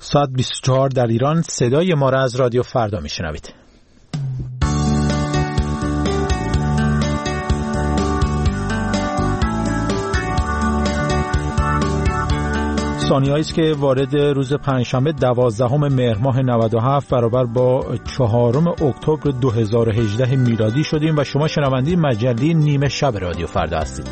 ساعت 24 در ایران. صدای ما را از رادیو فردا میشنوید. ثانیه‌ای است که وارد روز پنجشنبه 12 مهر ماه 97 برابر با 4 اکتبر 2018 میلادی شدیم و شما شنونده مجله نیمه شب رادیو فردا هستید.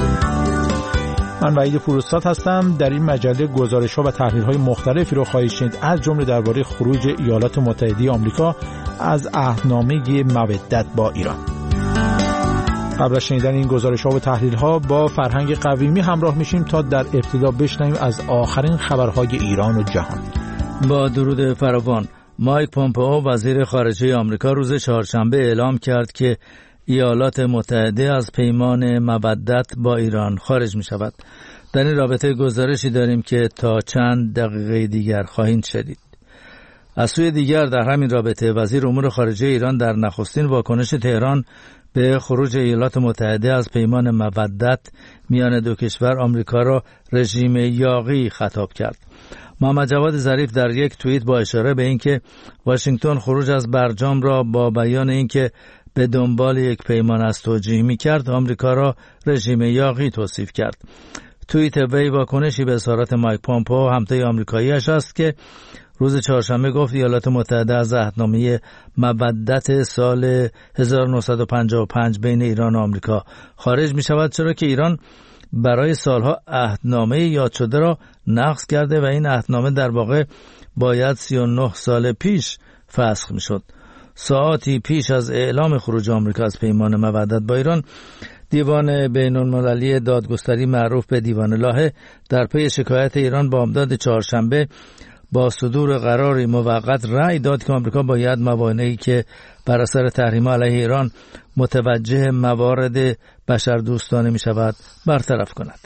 من وحید پوراستاد هستم. در این مجله گزارش‌ها و تحلیل‌های مختلفی رو خواهید شنید، از جمله درباره خروج ایالات متحده آمریکا از عهدنامه مودت با ایران. قبل از شنیدن این گزارش‌ها و تحلیل‌ها با فرهنگ قویمی همراه میشیم تا در ابتدا بشنویم از آخرین خبرهای ایران و جهان. با درود فراوان، مایک پومپئو وزیر خارجه آمریکا روز چهارشنبه اعلام کرد که ایالات متحده از پیمان مودت با ایران خارج می شود. در این رابطه گزارشی داریم که تا چند دقیقه دیگر خواهید شنید. از سوی دیگر در همین رابطه وزیر امور خارجه ایران در نخستین واکنش تهران به خروج ایالات متحده از پیمان مودت میان دو کشور آمریکا را رژیم یاغی خطاب کرد. محمد جواد ظریف در یک توییت با اشاره به اینکه واشنگتن خروج از برجام را با بیان اینکه به دنبال یک پیمان است توجیه می‌کرد، آمریکا را رژیم یاغی توصیف کرد. توییت وی واکنشی به اظهارات مایک پومپئو همتای آمریکایی‌اش است که روز چهارشنبه گفت ایالات متحده از عهدنامه مودت سال 1955 بین ایران و آمریکا خارج می‌شود، چرا که ایران برای سالها عهدنامه یاد شده را نقض کرده و این عهدنامه در واقع باید 39 سال پیش فسخ می‌شد. ساعاتی پیش از اعلام خروج آمریکا از پیمان مودت با ایران، دیوان بین‌المللی دادگستری معروف به دیوان لاهه در پی شکایت ایران بامداد چهارشنبه با صدور قراری موقت رأی داد که آمریکا باید موانعی که بر اثر تحریم علیه ایران متوجه موارد بشردوستانه می شود برطرف کند.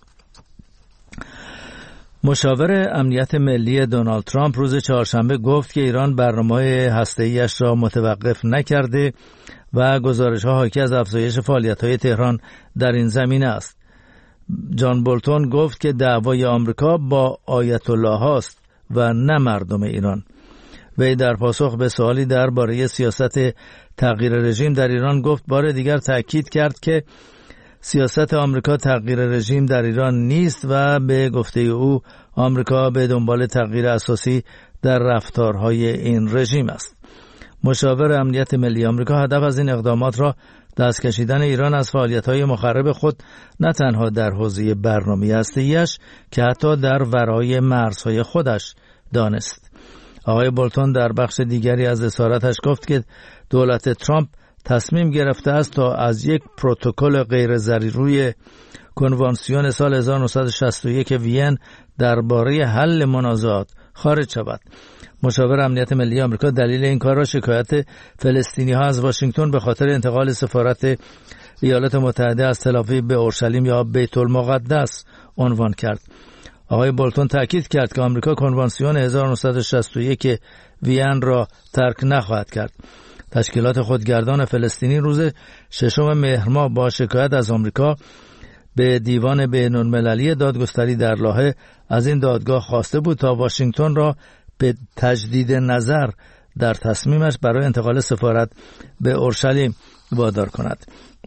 مشاور امنیت ملی دونالد ترامپ روز چهارشنبه گفت که ایران برنامه‌های هسته‌ای‌اش را متوقف نکرده و گزارش‌ها حاکی از افزایش فعالیت‌های تهران در این زمینه است. جان بولتون گفت که دعوای آمریکا با آیت الله هاست و نه مردم ایران. وی در پاسخ به سوالی درباره سیاست تغییر رژیم در ایران گفت بار دیگر تأکید کرد که سیاست آمریکا تغییر رژیم در ایران نیست و به گفته او آمریکا به دنبال تغییر اساسی در رفتارهای این رژیم است. مشاور امنیت ملی آمریکا هدف از این اقدامات را دست کشیدن ایران از فعالیت‌های مخرب خود نه تنها در حوزه برنامه هسته‌ایش که حتی در ورای مرزهای خودش دانست. آقای بولتون در بخش دیگری از اظهاراتش گفت که دولت ترامپ تصمیم گرفته است تا از یک پروتکل غیر ضروری کنوانسیون سال 1961 وین درباره حل منازعات خارج شود. مشاور امنیت ملی آمریکا دلیل این کار را شکایت فلسطینی‌ها از واشنگتن به خاطر انتقال سفارت ایالات متحده از تل‌آویو به اورشلیم یا بیت المقدس عنوان کرد. آقای بولتون تأکید کرد که آمریکا کنوانسیون 1961 وین را ترک نخواهد کرد. تشکیلات خودگردان فلسطینی روز 6 مهر ماه با شکایت از آمریکا به دیوان بین‌المللی دادگستری در لاهه از این دادگاه خواسته بود تا واشنگتن را به تجدید نظر در تصمیمش برای انتقال سفارت به اورشلیم وادار کند.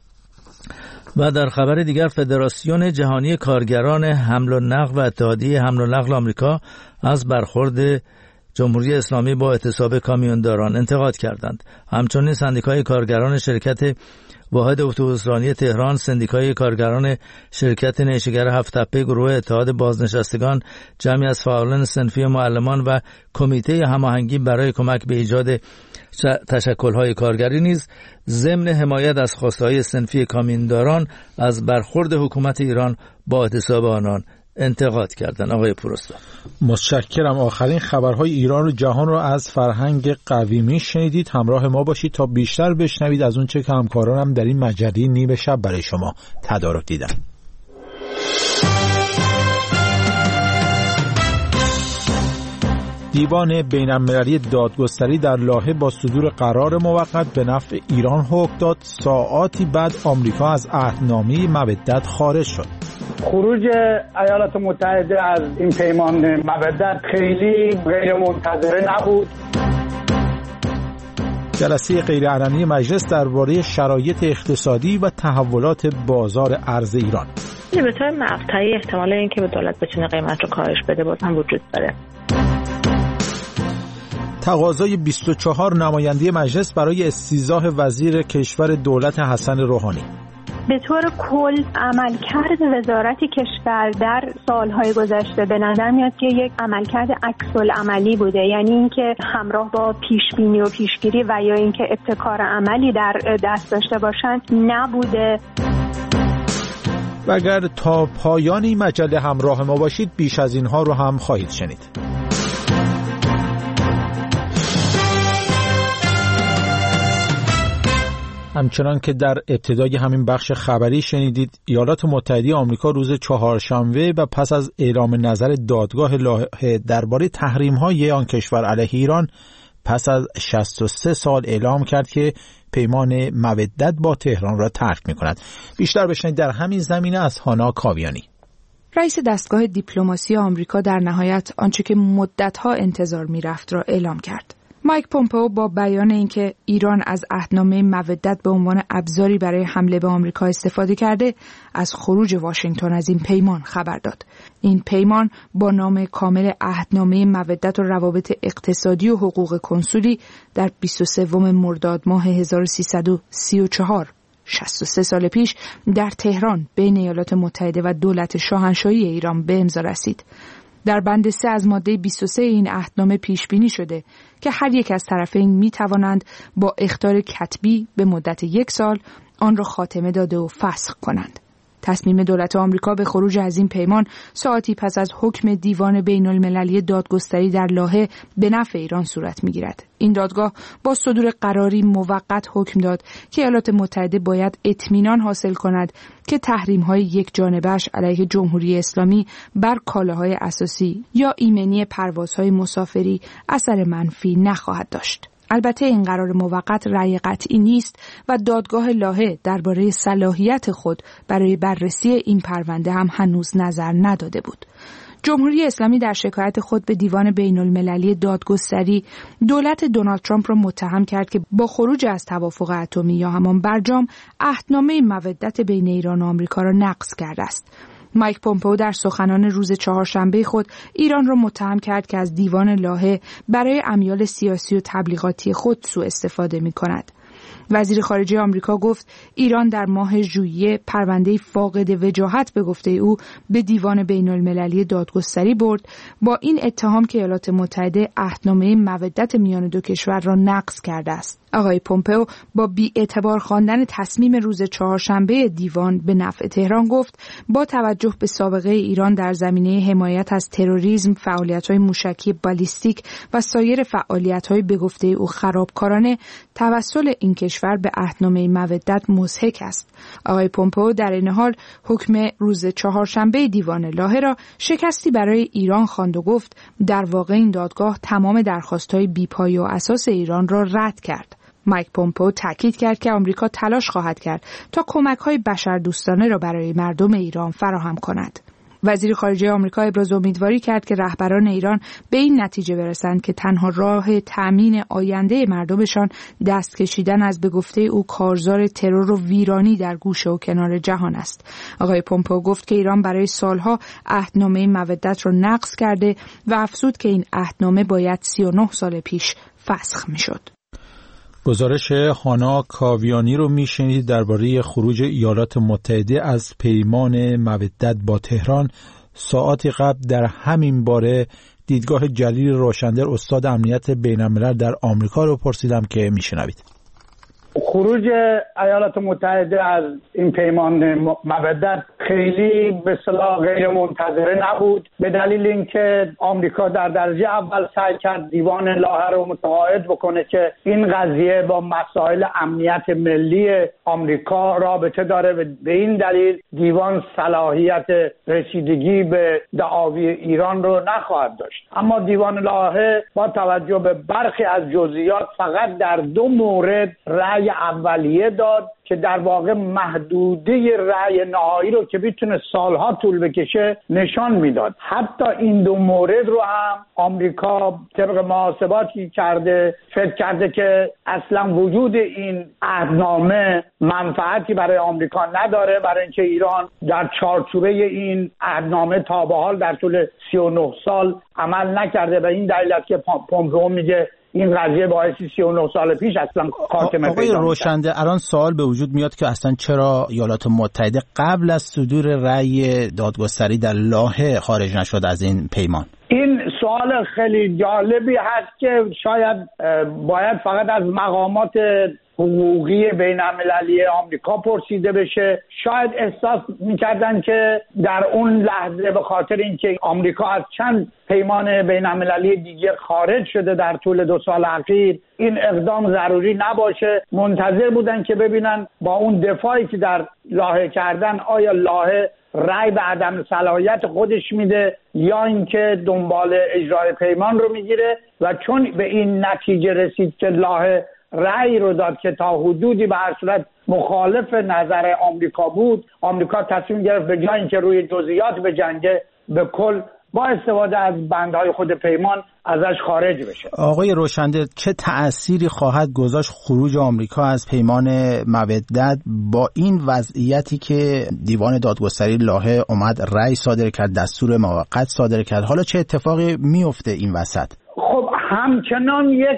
و در خبر دیگر فدراسیون جهانی کارگران حمل و نقل و اتحادیه حمل و نقل آمریکا از برخورد جمهوری اسلامی با اعتصاب کامیونداران انتقاد کردند. همچنین سندیکای کارگران شرکت واحد اتوبوسرانی تهران، سندیکای کارگران شرکت نیشگر هفت تپه، گروه اتحاد بازنشستگان، جمعی از فعالان صنفی معلمان و کمیته هماهنگی برای کمک به ایجاد تشکل‌های کارگری نیز ضمن حمایت از خواسته‌های صنفی کامیونداران از برخورد حکومت ایران با اعتصاب آنان انتقاد کردند. آقای پوراستاد، متشکرم. آخرین خبرهای ایران و جهان را از فرهنگ قویمی شنیدید. همراه ما باشید تا بیشتر بشنوید از اون چه که همکارانم در این مجله نیمه شب برای شما تدارک دیدن. دیوان بین‌المللی دادگستری در لاهه با صدور قرار موقت به نفع ایران حکم داد. ساعاتی بعد آمریکا از عهدنامه مودت خارج شد. خروج ایالات متحده از این پیمان مودت خیلی غیر منتظره نبود. جلسه غیرعلنی مجلس درباره شرایط اقتصادی و تحولات بازار ارز ایران. به طور مقطعی احتمال اینکه به دولت بتونه قیمت رو کاهش بده باز هم وجود داره. تقاضای 24 نماینده مجلس برای استیضاح وزیر کشور دولت حسن روحانی. به طور کل عملکرد وزارت کشور در سالهای گذشته به نظر میاد که یک عملکرد عکس‌العملی بوده، یعنی اینکه همراه با پیشبینی و پیشگیری و یا اینکه ابتکار عملی در دست داشته باشند نبوده. و اگر تا پایان این مجله همراه ما باشید بیش از اینها رو هم خواهید شنید. همچنان که در ابتدای همین بخش خبری شنیدید، ایالات متحده آمریکا روز چهارشنبه و پس از اعلام نظر دادگاه لاهه درباره تحریم‌های آن کشور علیه ایران پس از 63 سال اعلام کرد که پیمان مودت با تهران را ترک می‌کند. بیشتر بشنوید در همین زمینه از هانا کاویانی. رئیس دستگاه دیپلماسی آمریکا در نهایت آنچه که مدت‌ها انتظار می‌رفت را اعلام کرد. مایک پومپئو با بیان اینکه ایران از عهدنامه مودت به عنوان ابزاری برای حمله به آمریکا استفاده کرده، از خروج واشنگتن از این پیمان خبر داد. این پیمان با نام کامل عهدنامه مودت و روابط اقتصادی و حقوق کنسولی در 23 مرداد ماه 1334 63 سال پیش در تهران بین ایالات متحده و دولت شاهنشاهی ایران به امضا رسید. در بند 3 از ماده 23 این عهدنامه پیش بینی شده که هر یک از طرفین می توانند با اخطار کتبی به مدت 1 سال آن را خاتمه داده و فسخ کنند. تصمیم دولت آمریکا به خروج از این پیمان ساعتی پس از حکم دیوان بین المللی دادگستری در لاهه به نفع ایران صورت می‌گیرد. این دادگاه با صدور قراری موقت حکم داد که ایالات متحده باید اطمینان حاصل کند که تحریم‌های یک جانبه‌اش علیه جمهوری اسلامی بر کالاهای اساسی یا ایمنی پروازهای مسافری اثر منفی نخواهد داشت. البته این قرار موقت رأی قطعی نیست و دادگاه لاهه درباره صلاحیت خود برای بررسی این پرونده هم هنوز نظر نداده بود. جمهوری اسلامی در شکایت خود به دیوان بین المللی دادگستری دولت دونالد ترامپ را متهم کرد که با خروج از توافق اتمی یا همان برجام عهدنامه مودت بین ایران و آمریکا را نقض کرده است. مایک پومپئو در سخنان روز چهارشنبه خود ایران را متهم کرد که از دیوان لاهه برای امیال سیاسی و تبلیغاتی خود سوء استفاده می‌کند. وزیر خارجه آمریکا گفت ایران در ماه ژوئیه پرونده فاقد وجاهت به گفته او به دیوان بین المللی دادگستری برد با این اتهام که ایالات متحده عهدنامه مودت میان دو کشور را نقض کرده است. آقای پومپئو با بی‌اعتبار خواندن تصمیم روز چهارشنبه دیوان به نفع تهران گفت با توجه به سابقه ایران در زمینه حمایت از تروریسم، فعالیت‌های موشکی بالیستیک و سایر فعالیت‌های به گفته او خرابکارانه، توسل این کشور به عهدنامه مودت مضحک است. آقای پومپئو در این حال حکم روز چهارشنبه دیوان لاهه را شکستی برای ایران خواند و گفت در واقع این دادگاه تمام درخواست‌های بی‌پایه و اساس ایران را رد کرد. مایک پومپئو تاکید کرد که آمریکا تلاش خواهد کرد تا کمک‌های بشردوستانه را برای مردم ایران فراهم کند. وزیر خارجه آمریکا ابراز امیدواری کرد که رهبران ایران به این نتیجه برسند که تنها راه تأمین آینده مردمشان دست کشیدن از به گفته او کارزار ترور و ویرانی در گوشه و کنار جهان است. آقای پومپئو گفت که ایران برای سالها عهدنامه مودت را نقض کرده و افزود که این عهدنامه باید 39 سال پیش فسخ می‌شد. گزارش هانا کاویانی رو میشنید درباره خروج ایالات متحده از پیمان مودت با تهران. ساعتی قبل در همین باره دیدگاه جلیل روشندر استاد امنیت بین‌الملل در آمریکا رو پرسیدم که میشنوید. خروج ایالات متحده از این پیمان مودت خیلی به اصطلاح غیر منتظره نبود، به دلیل اینکه آمریکا در درجه اول سعی کرد دیوان لاهه رو متقاعد بکنه که این قضیه با مسائل امنیت ملی آمریکا رابطه داره. به این دلیل دیوان صلاحیت رسیدگی به دعاوی ایران رو نخواهد داشت. اما دیوان لاهه با توجه به برخی از جزئیات فقط در 2 مورد رأی رأی اولیه داد که در واقع محدوده رأی نهایی رو که میتونه سالها طول بکشه نشان میداد. حتی این دو مورد رو هم آمریکا طبق محاسباتی کرده فکر کرده که اصلا وجود این عهدنامه منفعتی برای آمریکا نداره، برای اینکه ایران در چارچوبه این عهدنامه تا به حال در طول 39 سال عمل نکرده و این دلیل است که پومپئو میگه این قضیه باعثی 39 سال پیش اصلا خاتمه آقای روشنده، الان سوال به وجود میاد که اصلا چرا ایالات متحده قبل از صدور رأی دادگستری در لاهه خارج نشد از این پیمان؟ این سوال خیلی جالبی هست که شاید باید فقط از مقامات حقوقی بین المللی آمریکا پرسیده بشه. شاید احساس میکردن که در اون لحظه به خاطر اینکه آمریکا از چند پیمان بین المللی دیگه خارج شده در طول 2 سال اخیر این اقدام ضروری نباشه، منتظر بودن که ببینن با اون دفاعی که در لاهه کردن آیا لاهه رأی به عدم صلاحیت خودش میده یا اینکه دنبال اجرای پیمان رو میگیره. و چون به این نتیجه رسید که لاهه رأی رو داد که تا حدودی به هر صورت مخالف نظر آمریکا بود، آمریکا تصمیم گرفت به جای اینکه روی جزئیات بجنگه به کل با استفاده از بندهای خود پیمان ازش خارج بشه. آقای روشنده، چه تأثیری خواهد گذاشت خروج آمریکا از پیمان مودت با این وضعیتی که دیوان دادگستری لاهه اومد رأی صادر کرد، دستور موقت صادر کرد؟ حالا چه اتفاقی میفته این وسط؟ خب همچنان یک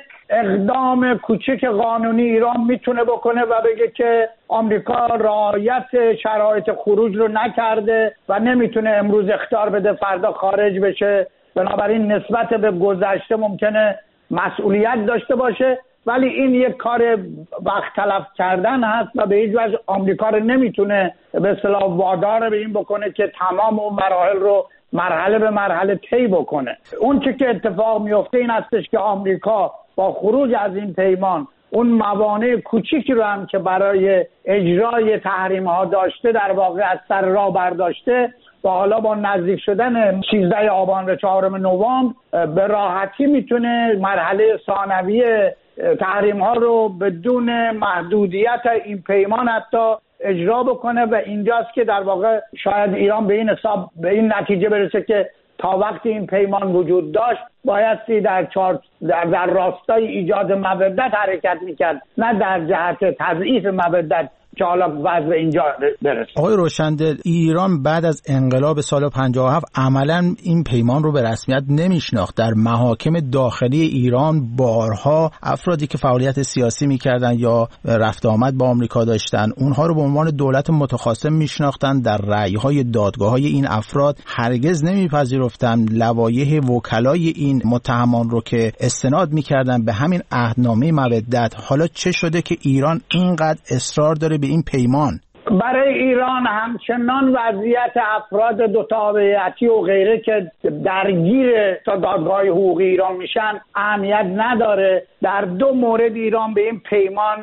اقدام کوچک قانونی ایران میتونه بکنه و بگه که آمریکا رعایت شرایط خروج رو نکرده و نمیتونه امروز اخطار بده فردا خارج بشه، بنابراین نسبت به گذشته ممکنه مسئولیت داشته باشه. ولی این یک کار وقت تلف کردن هست و به هیچ وجه آمریکا رو نمیتونه به اصطلاح وادار به این بکنه که تمام اون مراحل رو مرحله به مرحله طی بکنه. اون چه که اتفاق میفته این هستش که آمریکا با خروج از این پیمان اون موانع کوچیکی رو هم که برای اجرای تحریم ها داشته در واقع از سر راه برداشته و حالا با نزدیک شدن 16 آبان و 4 نوامبر به راحتی میتونه مرحله ثانویه تحریم ها رو بدون محدودیت این پیمان حتی اجرا بکنه. و اینجاست که در واقع شاید ایران به این حساب به این نتیجه برسه که تا وقتی این پیمان وجود داشت بایستی در راستای ایجاد مودت حرکت میکرد، نه در جهت تضعیف مودت که حالا وضع اینجا برسه. آقای روشنده، ایران بعد از انقلاب سال 57 عملا این پیمان رو به رسمیت نمیشناخت. در محاکم داخلی ایران بارها افرادی که فعالیت سیاسی میکردن یا رفت آمد با آمریکا داشتن اونها رو به عنوان دولت متخاصم میشناختن. در رأی‌های دادگاه‌های این افراد هرگز نمیپذیرفتن لوایح وکلای این متهمان رو که استناد میکردن به همین عهدنامه مودت. حالا چه شده که ایران اینقدر اصرار داره به این پیمان؟ برای ایران همچنان وضعیت افراد دو تابعیتی و غیره که درگیر تا دادگاه حقوقی ایران میشن اهمیت نداره. در 2 مورد ایران به این پیمان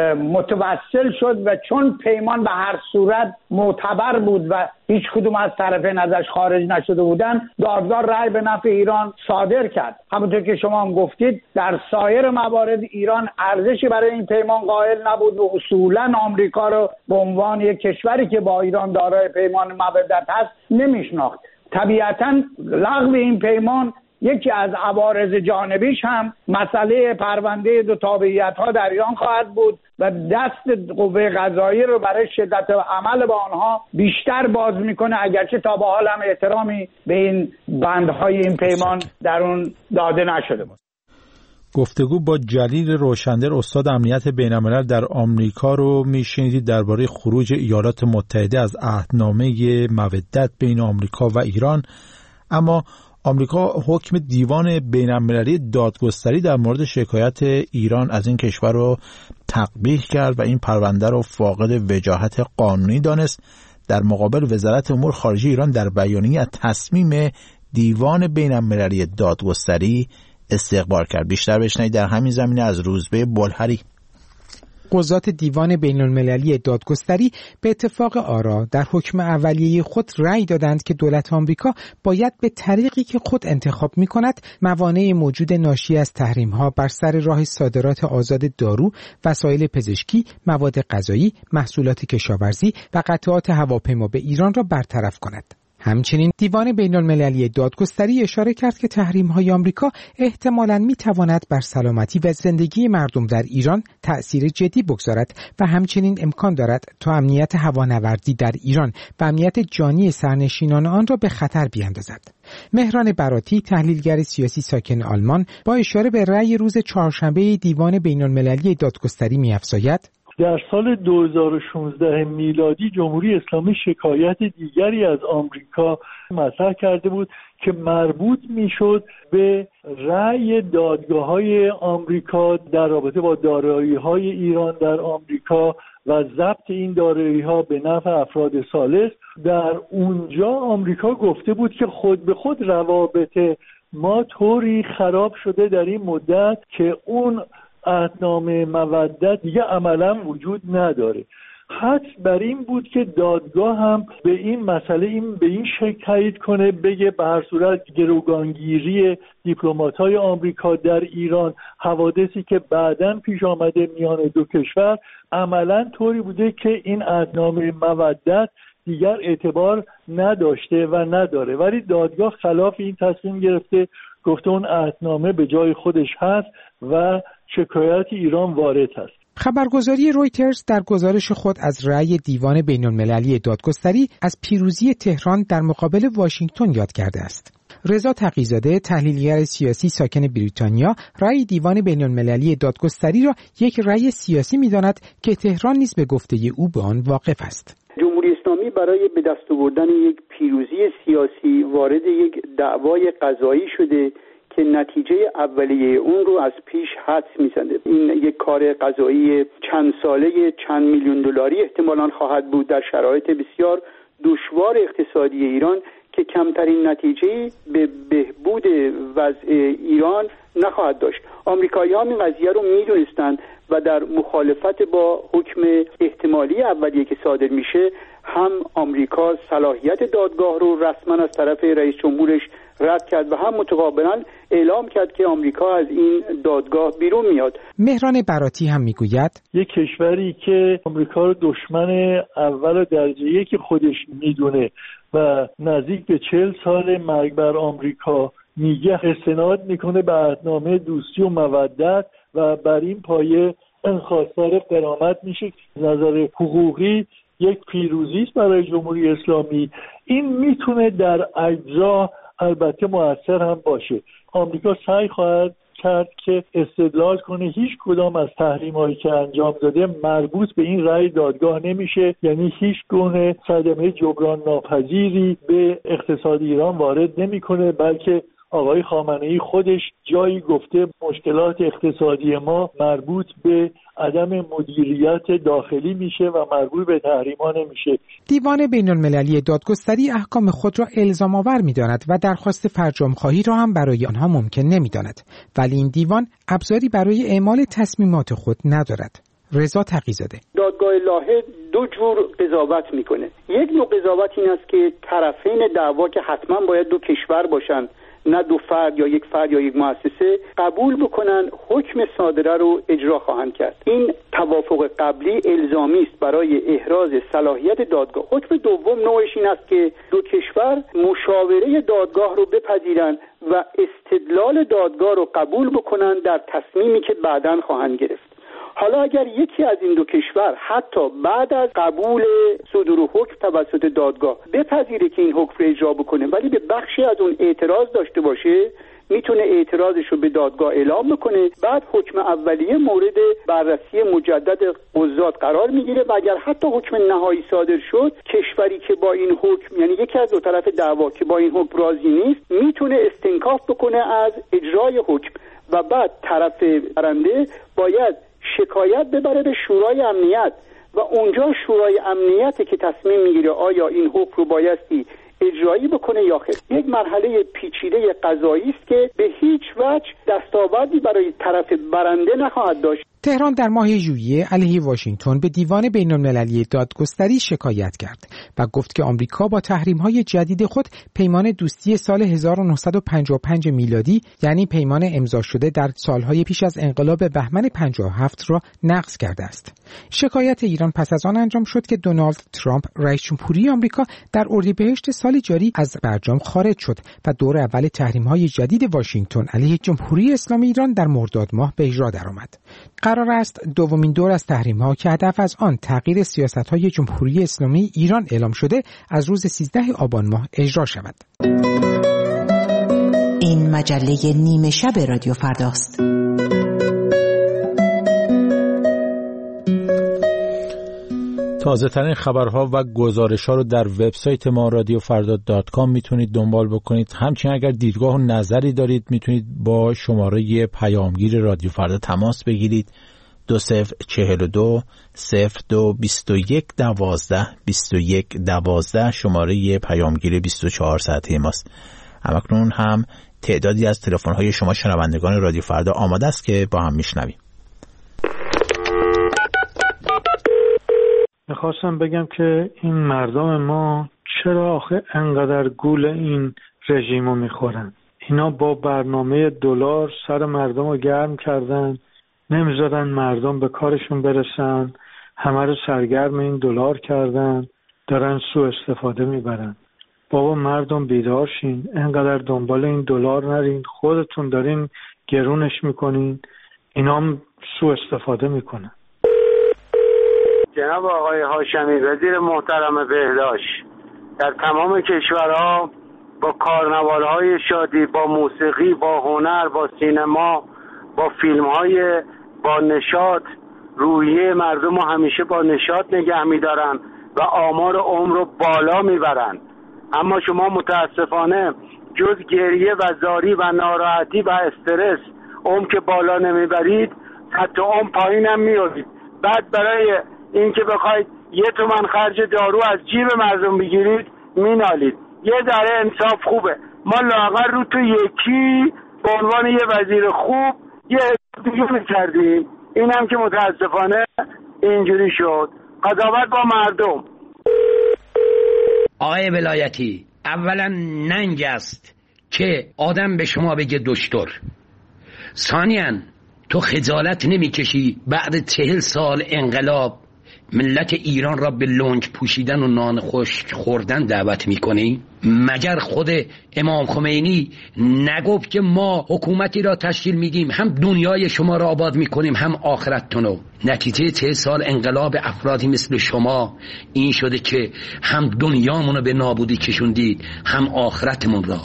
متوسل شد و چون پیمان به هر صورت معتبر بود و هیچ کدوم از طرفین ازش خارج نشده بودن، دادگاه رأی به نفع ایران صادر کرد. همونطور که شما هم گفتید در سایر موارد ایران ارزشی برای این پیمان قائل نبود و اصولا آمریکا رو به عنوان یک کشوری که با ایران دارای پیمان مودت هست نمیشناخت. طبیعتاً لغو این پیمان یکی از عوارض جانبیش هم مسئله پرونده 2 تابعیت‌ها در ایران خواهد بود و دست قوه قضاییه رو برای شدت عمل با آنها بیشتر باز میکنه، اگرچه تا به حال هم احترامی به این بندهای این پیمان در اون داده نشده. گفتگو با جلیل روشندر، استاد امنیت بین‌الملل در آمریکا رو میشنیدید درباره خروج ایالات متحده از عهدنامه مودت بین آمریکا و ایران. اما آمریکا حکم دیوان بین‌المللی دادگستری در مورد شکایت ایران از این کشور رو تقبیح کرد و این پرونده رو فاقد وجاهت قانونی دانست. در مقابل وزارت امور خارجه ایران در بیانیه از تصمیم دیوان بین‌المللی دادگستری استقبال کرد. بیشتر بشنوید در همین زمینه از روزبه بلهری. قضات دیوان بین‌المللی دادگستری به اتفاق آرا در حکم اولیه خود رأی دادند که دولت آمریکا باید به طریقی که خود انتخاب می‌کند موانع موجود ناشی از تحریم‌ها بر سر راه صادرات آزاد دارو، وسایل پزشکی، مواد غذایی، محصولات کشاورزی و قطعات هواپیما به ایران را برطرف کند. همچنین دیوان بین‌المللی دادگستری اشاره کرد که تحریم‌های آمریکا احتمالاً می‌تواند بر سلامتی و زندگی مردم در ایران تأثیر جدی بگذارد و همچنین امکان دارد تا امنیت هوانوردی در ایران و امنیت جانی سرنشینان آن را به خطر بیاندازد. مهران براتی، تحلیلگر سیاسی ساکن آلمان، با اشاره به رأی روز چهارشنبه دیوان بین‌المللی دادگستری می‌افزاید: در سال 2016 میلادی جمهوری اسلامی شکایت دیگری از آمریکا مطرح کرده بود که مربوط میشد به رأی دادگاه‌های آمریکا در رابطه با دارایی‌های ایران در آمریکا و ضبط این دارایی‌ها به نفع افراد ثالث. در اونجا آمریکا گفته بود که خود به خود روابط ما طوری خراب شده در این مدت که اون عهدنامه مودت دیگه عملا وجود نداره. حدس بر این بود که دادگاه هم به این مسئله به این شکل تایید کنه، بگه به هر صورت گروگانگیری دیپلمات‌های آمریکا در ایران، حوادثی که بعداً پیش آمده میان دو کشور، عملا طوری بوده که این عهدنامه مودت دیگر اعتبار نداشته و نداره. ولی دادگاه خلاف این تصمیم گرفته، گفته اون عهدنامه به جای خودش هست و شکایت ایران وارد هست. خبرگزاری رویترز در گزارش خود از رأی دیوان بین‌المللی دادگستری از پیروزی تهران در مقابل واشنگتن یاد کرده است. رضا تقی‌زاده، تحلیلگر سیاسی ساکن بریتانیا، رأی دیوان بین‌المللی دادگستری را یک رأی سیاسی می‌داند که تهران نیز به گفته او به آن واقف است. جمهوری اسلامی برای به دست آوردن یک پیروزی سیاسی وارد یک دعوای قضایی شده که نتیجه اولیه اون رو از پیش حدس می‌زنه. این یک کار قضایی چند ساله چند میلیون دلاری احتمالاً خواهد بود در شرایط بسیار دشوار اقتصادی ایران که کمترین نتیجه به بهبود وضع ایران نخواهد داشت. آمریکایی‌ها این قضیه رو می‌دونستند و در مخالفت با حکم احتمالی اولیه که صادر میشه، هم آمریکا صلاحیت دادگاه رو رسما از طرف رئیس جمهورش رد کرد و هم متقابلا اعلام کرد که آمریکا از این دادگاه بیرون میاد. مهران براتی هم میگوید یک کشوری که آمریکا رو دشمن اول درجه یک خودش میدونه و نزدیک به 40 سال مرگ بر آمریکا میگه، استناد میکنه به عهدنامه دوستی و مودت و بر این پایه خواستار غرامت میشه. نظر حقوقی یک پیروزی است برای جمهوری اسلامی. این میتونه در اجزا البته مؤثر هم باشه. آمریکا سعی خواهد کرد که استدلال کنه هیچ کدام از تحریم‌هایی که انجام داده مربوط به این رأی دادگاه نمیشه، یعنی هیچ گونه صدمه جبران ناپذیری به اقتصاد ایران وارد نمیکنه، بلکه آقای خامنه‌ای خودش جایی گفته مشکلات اقتصادی ما مربوط به عدم مدیریت داخلی میشه و مربوط به تحریم‌ها نمیشه. دیوان بین‌المللی دادگستری احکام خود را الزام آور می‌داند و درخواست فرجام‌خواهی را هم برای آنها ممکن نمی‌داند، ولی این دیوان ابزاری برای اعمال تصمیمات خود ندارد. رضا تقی‌زاده: دادگاه لاهه دو جور قضاوت میکنه. یک نوع قضاوت این است که طرفین دعوا که حتما باید دو کشور باشن، نه دو فرد یا یک فرد یا یک مؤسسه، قبول بکنن حکم صادره رو اجرا خواهند کرد. این توافق قبلی الزامی است برای احراز صلاحیت دادگاه. حکم دوم نوعش این است که دو کشور مشاوره دادگاه رو بپذیرن و استدلال دادگاه رو قبول بکنن در تصمیمی که بعداً خواهند گرفت. حالا اگر یکی از این دو کشور حتی بعد از قبول صدور حکم توسط دادگاه بپذیره که این حکم رو اجرا بکنه ولی به بخشی از اون اعتراض داشته باشه، میتونه اعتراضش رو به دادگاه اعلام بکنه، بعد حکم اولیه مورد بررسی مجدد قضات قرار میگیره و اگر حتی حکم نهایی صادر شد، کشوری که با این حکم، یعنی یکی از دو طرف دعوا که با این حکم راضی نیست، میتونه استنکاف بکنه از اجرای حکم و بعد طرف برنده باید شکایت ببره به شورای امنیت و اونجا شورای امنیت که تصمیم میگیره آیا این حکم رو بایستی اجرایی بکنه یا خیر. یک مرحله پیچیده قضایی است که به هیچ وجه دستاوردی برای طرف برنده نخواهد داشت. تهران در ماه ژوئیه علیه واشنگتن به دیوان بین‌المللی دادگستری شکایت کرد و گفت که آمریکا با تحریم‌های جدید خود پیمان دوستی سال 1955 میلادی، یعنی پیمان امضا شده در سالهای پیش از انقلاب بهمن 57 را نقض کرده است. شکایت ایران پس از آن انجام شد که دونالد ترامپ رئیس جمهوری آمریکا در اردیبهشت سال جاری از برجام خارج شد و دور اول تحریم‌های جدید واشنگتن علیه جمهوری اسلامی ایران در مرداد ماه به اجرا درآمد. قرار است دومین دور از تحریم‌ها که هدف از آن تغییر سیاست‌های جمهوری اسلامی ایران اعلام شده از روز 13 آبان ماه اجرا شود. این مجله نیمه شب رادیو فرداست. تازه ترین خبرها و گزارش‌ها رو در وبسایت ما radiofrda.com میتونید دنبال بکنید. همچنین اگر دیدگاه و نظری دارید میتونید با شماره پیامگیر رادیو فردا تماس بگیرید. 2042 02 21 12 21 12 شماره پیامگیر 24 ساعته ماست. همکنون هم تعدادی از تلفن‌های شما شنوندگان رادیو فردا آماده است که با هم میشنویم. میخواستم بگم که این مردم ما چرا آخه انقدر گول این رژیمو میخورن؟ اینا با برنامه دلار سر مردم رو گرم کردن، نمیذارن مردم به کارشون برسن، همه رو سرگرم این دلار کردن، دارن سوء استفاده میبرن. بابا مردم بیدار شین، انقدر دنبال این دلار نرین، خودتون دارین گرونش میکنین، اینا هم سوء استفاده میکنن. جناب آقای هاشمی وزیر محترم بهداشت، در تمام کشورها با کارنوال‌های شادی، با موسیقی، با هنر، با سینما، با فیلم‌های با نشاط روحیه مردم رو همیشه با نشاط نگه می‌دارن و آمار عمر رو بالا میبرن. اما شما متاسفانه جز گریه و زاری و ناراحتی و استرس عمر که بالا نمیبرید، حتی عمر پایین هم میارید. بعد برای اینکه بخواید 1 تومن خرج دارو از جیب مردم بگیرید مینالید. یه ذره انصاف خوبه. ما لااقل رو تو یکی به عنوان یه وزیر خوب یه دیگه میکردیم. این هم که متاسفانه اینجوری شد. قضاوت با مردم. آقای ولایتی، اولا ننگ است که آدم به شما بگه دکتر. ثانیاً تو خجالت نمیکشی بعد 40 سال انقلاب ملت ایران را به لنگ پوشیدن و نان خشک خوردن دعوت میکنی؟ مگر خود امام خمینی نگفت که ما حکومتی را تشکیل میدیم هم دنیای شما را آباد میکنیم هم آخرتتونو؟ نتیجه 40 سال انقلاب افرادی مثل شما این شده که هم دنیامونو به نابودی کشوندید هم آخرتمون را.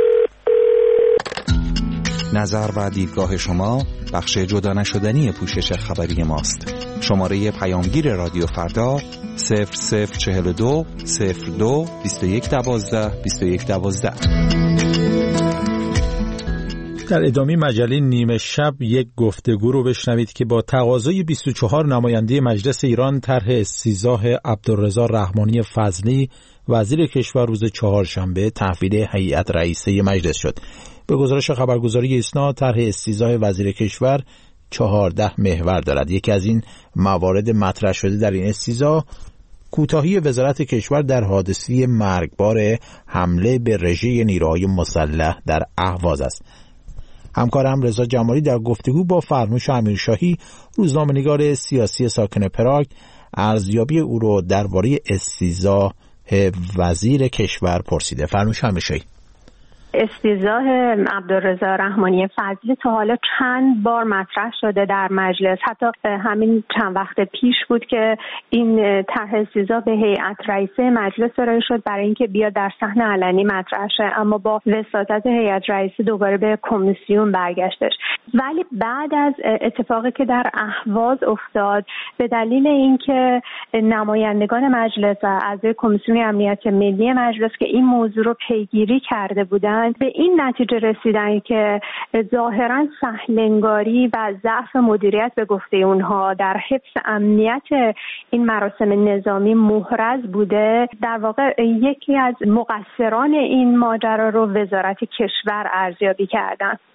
نظر و دیدگاه شما بخش جدا نشدنی پوشش خبری ماست. شماره پیامگیر رادیو فردا 0042 02 21 12 21 12. در ادامه مجله نیمه شب یک گفتگو رو بشنوید که با تقاضای 24 نماینده مجلس ایران طرح استیضاح عبدالرضا رحمانی فضلی وزیر کشور روز چهارشنبه تحویل هیئت رئیسه مجلس شد. به گزارش خبرگزاری اسنا طرح استیضاح وزیر کشور 14 محور دارد. یکی از این موارد مطرح شده در این استیضاح کوتاهی وزارت کشور در حادثه مرگبار حمله به رژه نیروهای مسلح در اهواز است. همکارم رضا جمالی در گفتگو با فرنوش امیرشاهی روزنامه‌نگار سیاسی ساکن پراگ ارزیابی او را درباره استیضاح وزیر کشور پرسیده. فرنوش امیرشاهی: استیضاح عبدالرضا رحمانی فضلی تا حالا چند بار مطرح شده در مجلس. حتی همین چند وقت پیش بود که این طرح استیضاح به هیئت رئیسه مجلس ارائه شد برای اینکه بیاد در صحن علنی مطرح شه، اما با وساطت هیئت رئیسه دوباره به کمیسیون برگشتش. ولی بعد از اتفاقی که در اهواز افتاد، به دلیل اینکه نمایندگان مجلس و اعضای کمیسیون امنیت ملی مجلس که این موضوع رو پیگیری کرده بودند، به این نتیجه رسیدن که ظاهراً سهل‌انگاری و ضعف مدیریت به گفته اونها در حفظ امنیت این مراسم نظامی محرز بوده. در واقع یکی از مقصران این ماجرا رو وزارت کشور ارزیابی کردن.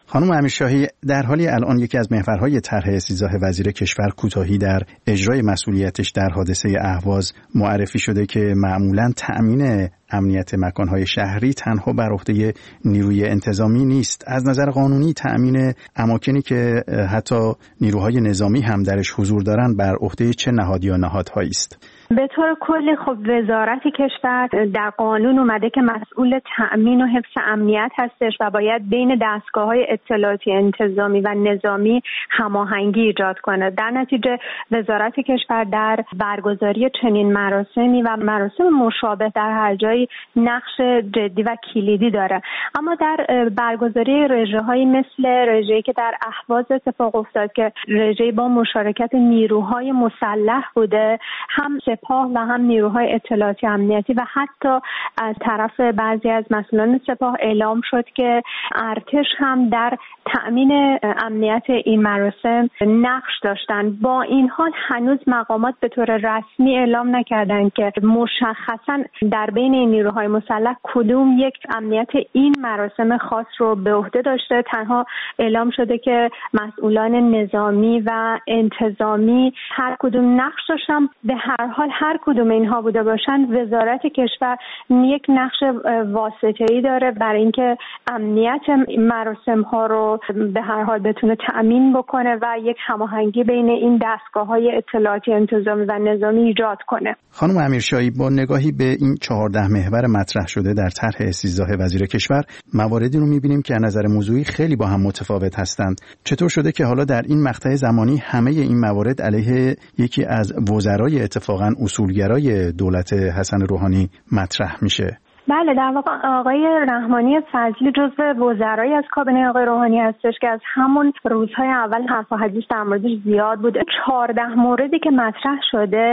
خانم امیرشاهی، در حالی الان یکی از محورهای طرح 13 وزیر کشور کوتاهی در اجرای مسئولیتش در حادثه اهواز معرفی شده که معمولاً تأمین امنیت مکانهای شهری تنها بر عهده نیروی انتظامی نیست. از نظر قانونی تأمین اماکنی که حتی نیروهای نظامی هم درش حضور دارن بر عهده چه نهاد یا نهادهایی است؟ به طور کلی خب وزارت کشور در قانون اومده که مسئول تأمین و حفظ امنیت هستش و باید بین دستگاه‌های اطلاعاتی انتظامی و نظامی هماهنگی ایجاد کنه. در نتیجه وزارت کشور در برگزاری چنین مراسمی و مراسم مشابه در هر جایی نقش جدی و کلیدی داره. اما در برگزاری رژه‌هایی مثل رژه‌ای که در اهواز اتفاق افتاد که رژه‌ای با مشارکت نیروهای مسلح بوده، هم سپاه و هم نیروهای اطلاعاتی امنیتی و حتی از طرف بعضی از مسئولان سپاه اعلام شد که ارتش هم در تأمین امنیت این مراسم نقش داشتن. با این حال هنوز مقامات به طور رسمی اعلام نکردند که مشخصا در بین این نیروهای مسلح کدوم یک امنیت این مراسم خاص رو به عهده داشته. تنها اعلام شده که مسئولان نظامی و انتظامی هر کدوم نقش داشتن. به هر حال هر کدوم اینها بوده باشن، وزارت کشور یک نقش واسطه‌ای داره برای اینکه امنیت مراسم ها رو به هر حال بتونه تأمین بکنه و یک هماهنگی بین این دستگاه‌های اطلاعاتی انتظامی و نظامی ایجاد کنه. خانم امیرشاهی، با نگاهی به این 14 محور مطرح شده در طرح 13 وزیر کشور، مواردی رو می‌بینیم که از نظر موضوعی خیلی با هم متفاوت هستند. چطور شده که حالا در این مقطع زمانی همه این موارد علیه یکی از وزرای اتفاقاً اصولگرای دولت حسن روحانی مطرح میشه؟ بله، در واقع آقای رحمانی فضلی جزو وزرای از کابینه آقای روحانی هستش که از همون روزهای اول حرف و حدیث در موردش زیاد بوده. 14 موردی که مطرح شده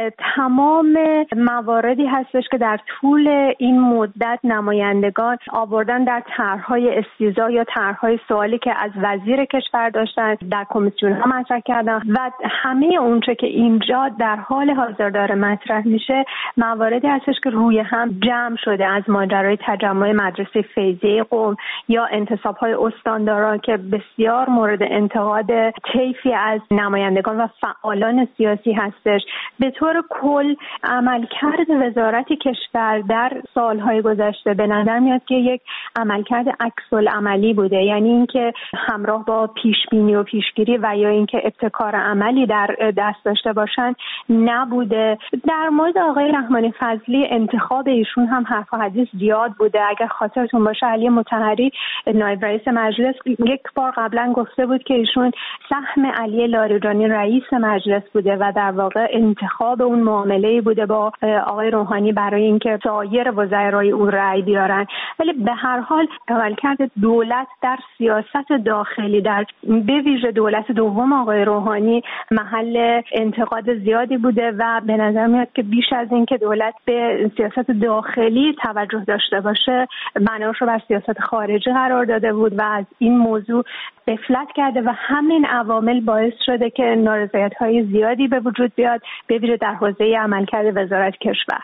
تمام مواردی هستش که در طول این مدت نمایندگان آوردن در طرح‌های استیضاح یا طرح‌های سوالی که از وزیر کشور داشتن در کمیسیون‌ها مطرح کردن و همه اونچه که اینجا در حال حاضر داره مطرح میشه مواردی هستش که روی هم جمع شده، از ماجرای تجمع مدرسه فیضیه قم یا انتصاب‌های استانداران که بسیار مورد انتقاد طیفی از نمایندگان و فعالان سیاسی هستش. به طور کل عملکرد وزارت کشور در سالهای گذشته به نظر میاد که یک عملکرد عکس‌العملی بوده، یعنی اینکه همراه با پیشبینی و پیشگیری و یا اینکه ابتکار عملی در دست داشته باشن نبوده. در مورد آقای رحمانی فضلی انتخاب ایشون هم حرف و حدیث زیاد بوده. اگر خاطرتون باشه علی مطهری نایب رئیس مجلس یک بار قبلا گفته بود که ایشون سهم علی لاریجانی رئیس مجلس بوده و در واقع انتخاب اون معامله‌ای بوده با آقای روحانی برای اینکه سایر وزرای او رأی بیارن. ولی به هر حال عملکرد دولت در سیاست داخلی در به ویژه دولت دوم آقای روحانی محل انتقاد زیادی بوده و به نظر میاد که بیش از این که دولت به سیاست داخلی توجه داشته باشه بناش رو بر سیاست خارجی قرار داده بود و از این موضوع غفلت کرده و همین عوامل باعث شده که نارضایت‌های زیادی به وجود بیاد، به ویژه در حوزه عملکرد وزارت کشور.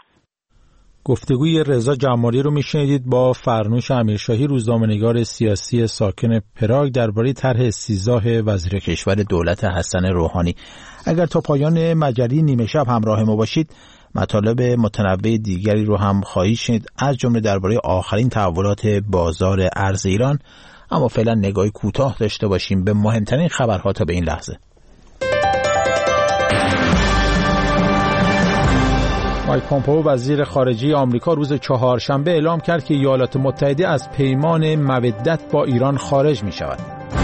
گفتگوی رضا جمالی رو میشنیدید با فرنوش امیرشاهی، روزنامه‌نگار سیاسی ساکن پراگ، درباره طرح 13 وزیر کشور دولت حسن روحانی. اگر تا پایان مجله نیمه شب همراه ما باشید، مطالب متنوع دیگری رو هم خواهید شنید، از جمله درباره آخرین تحولات بازار ارز ایران. اما فعلا نگاهی کوتاه داشته باشیم به مهمترین خبرها تا به این لحظه. مایک پومپئو وزیر خارجه آمریکا روز چهارشنبه اعلام کرد که ایالات متحده از پیمان مودت با ایران خارج می شود.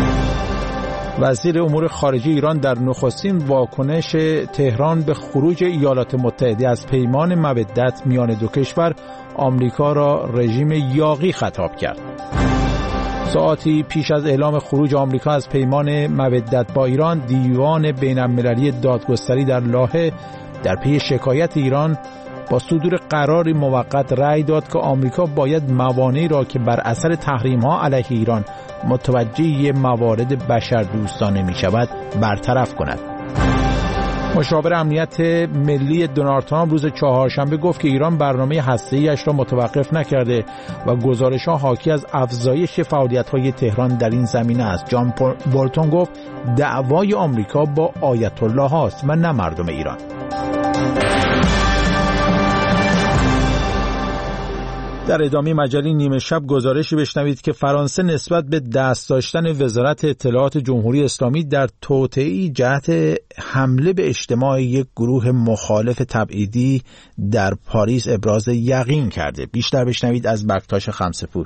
وزیر امور خارجه ایران در نخستین واکنش تهران به خروج ایالات متحده از پیمان مودت میان دو کشور، آمریکا را رژیم یاغی خطاب کرد. ساعتی پیش از اعلام خروج آمریکا از پیمان مودت با ایران، دیوان بین‌المللی دادگستری در لاهه در پی شکایت ایران با صدور قراری موقت رأی داد که آمریکا باید موانعی را که بر اثر تحریم‌ها علیه ایران متوجه موارد بشردوستانه می‌شود برطرف کند. مشاور امنیت ملی دونالد ترامپ روز چهارشنبه گفت که ایران برنامه هسته‌ای‌اش را متوقف نکرده و گزارش‌ها حاکی از افزایش فعالیت‌های تهران در این زمینه است. جان بولتون گفت دعوای آمریکا با آیت الله هاست و نه مردم ایران. در ادامه مجله نیمه شب گزارشی بشنوید که فرانسه نسبت به دست داشتن وزارت اطلاعات جمهوری اسلامی در توطئه‌ای جهت حمله به اجتماع یک گروه مخالف تبعیدی در پاریس ابراز یقین کرده. بیشتر بشنوید از بکتاش خمسه‌پور.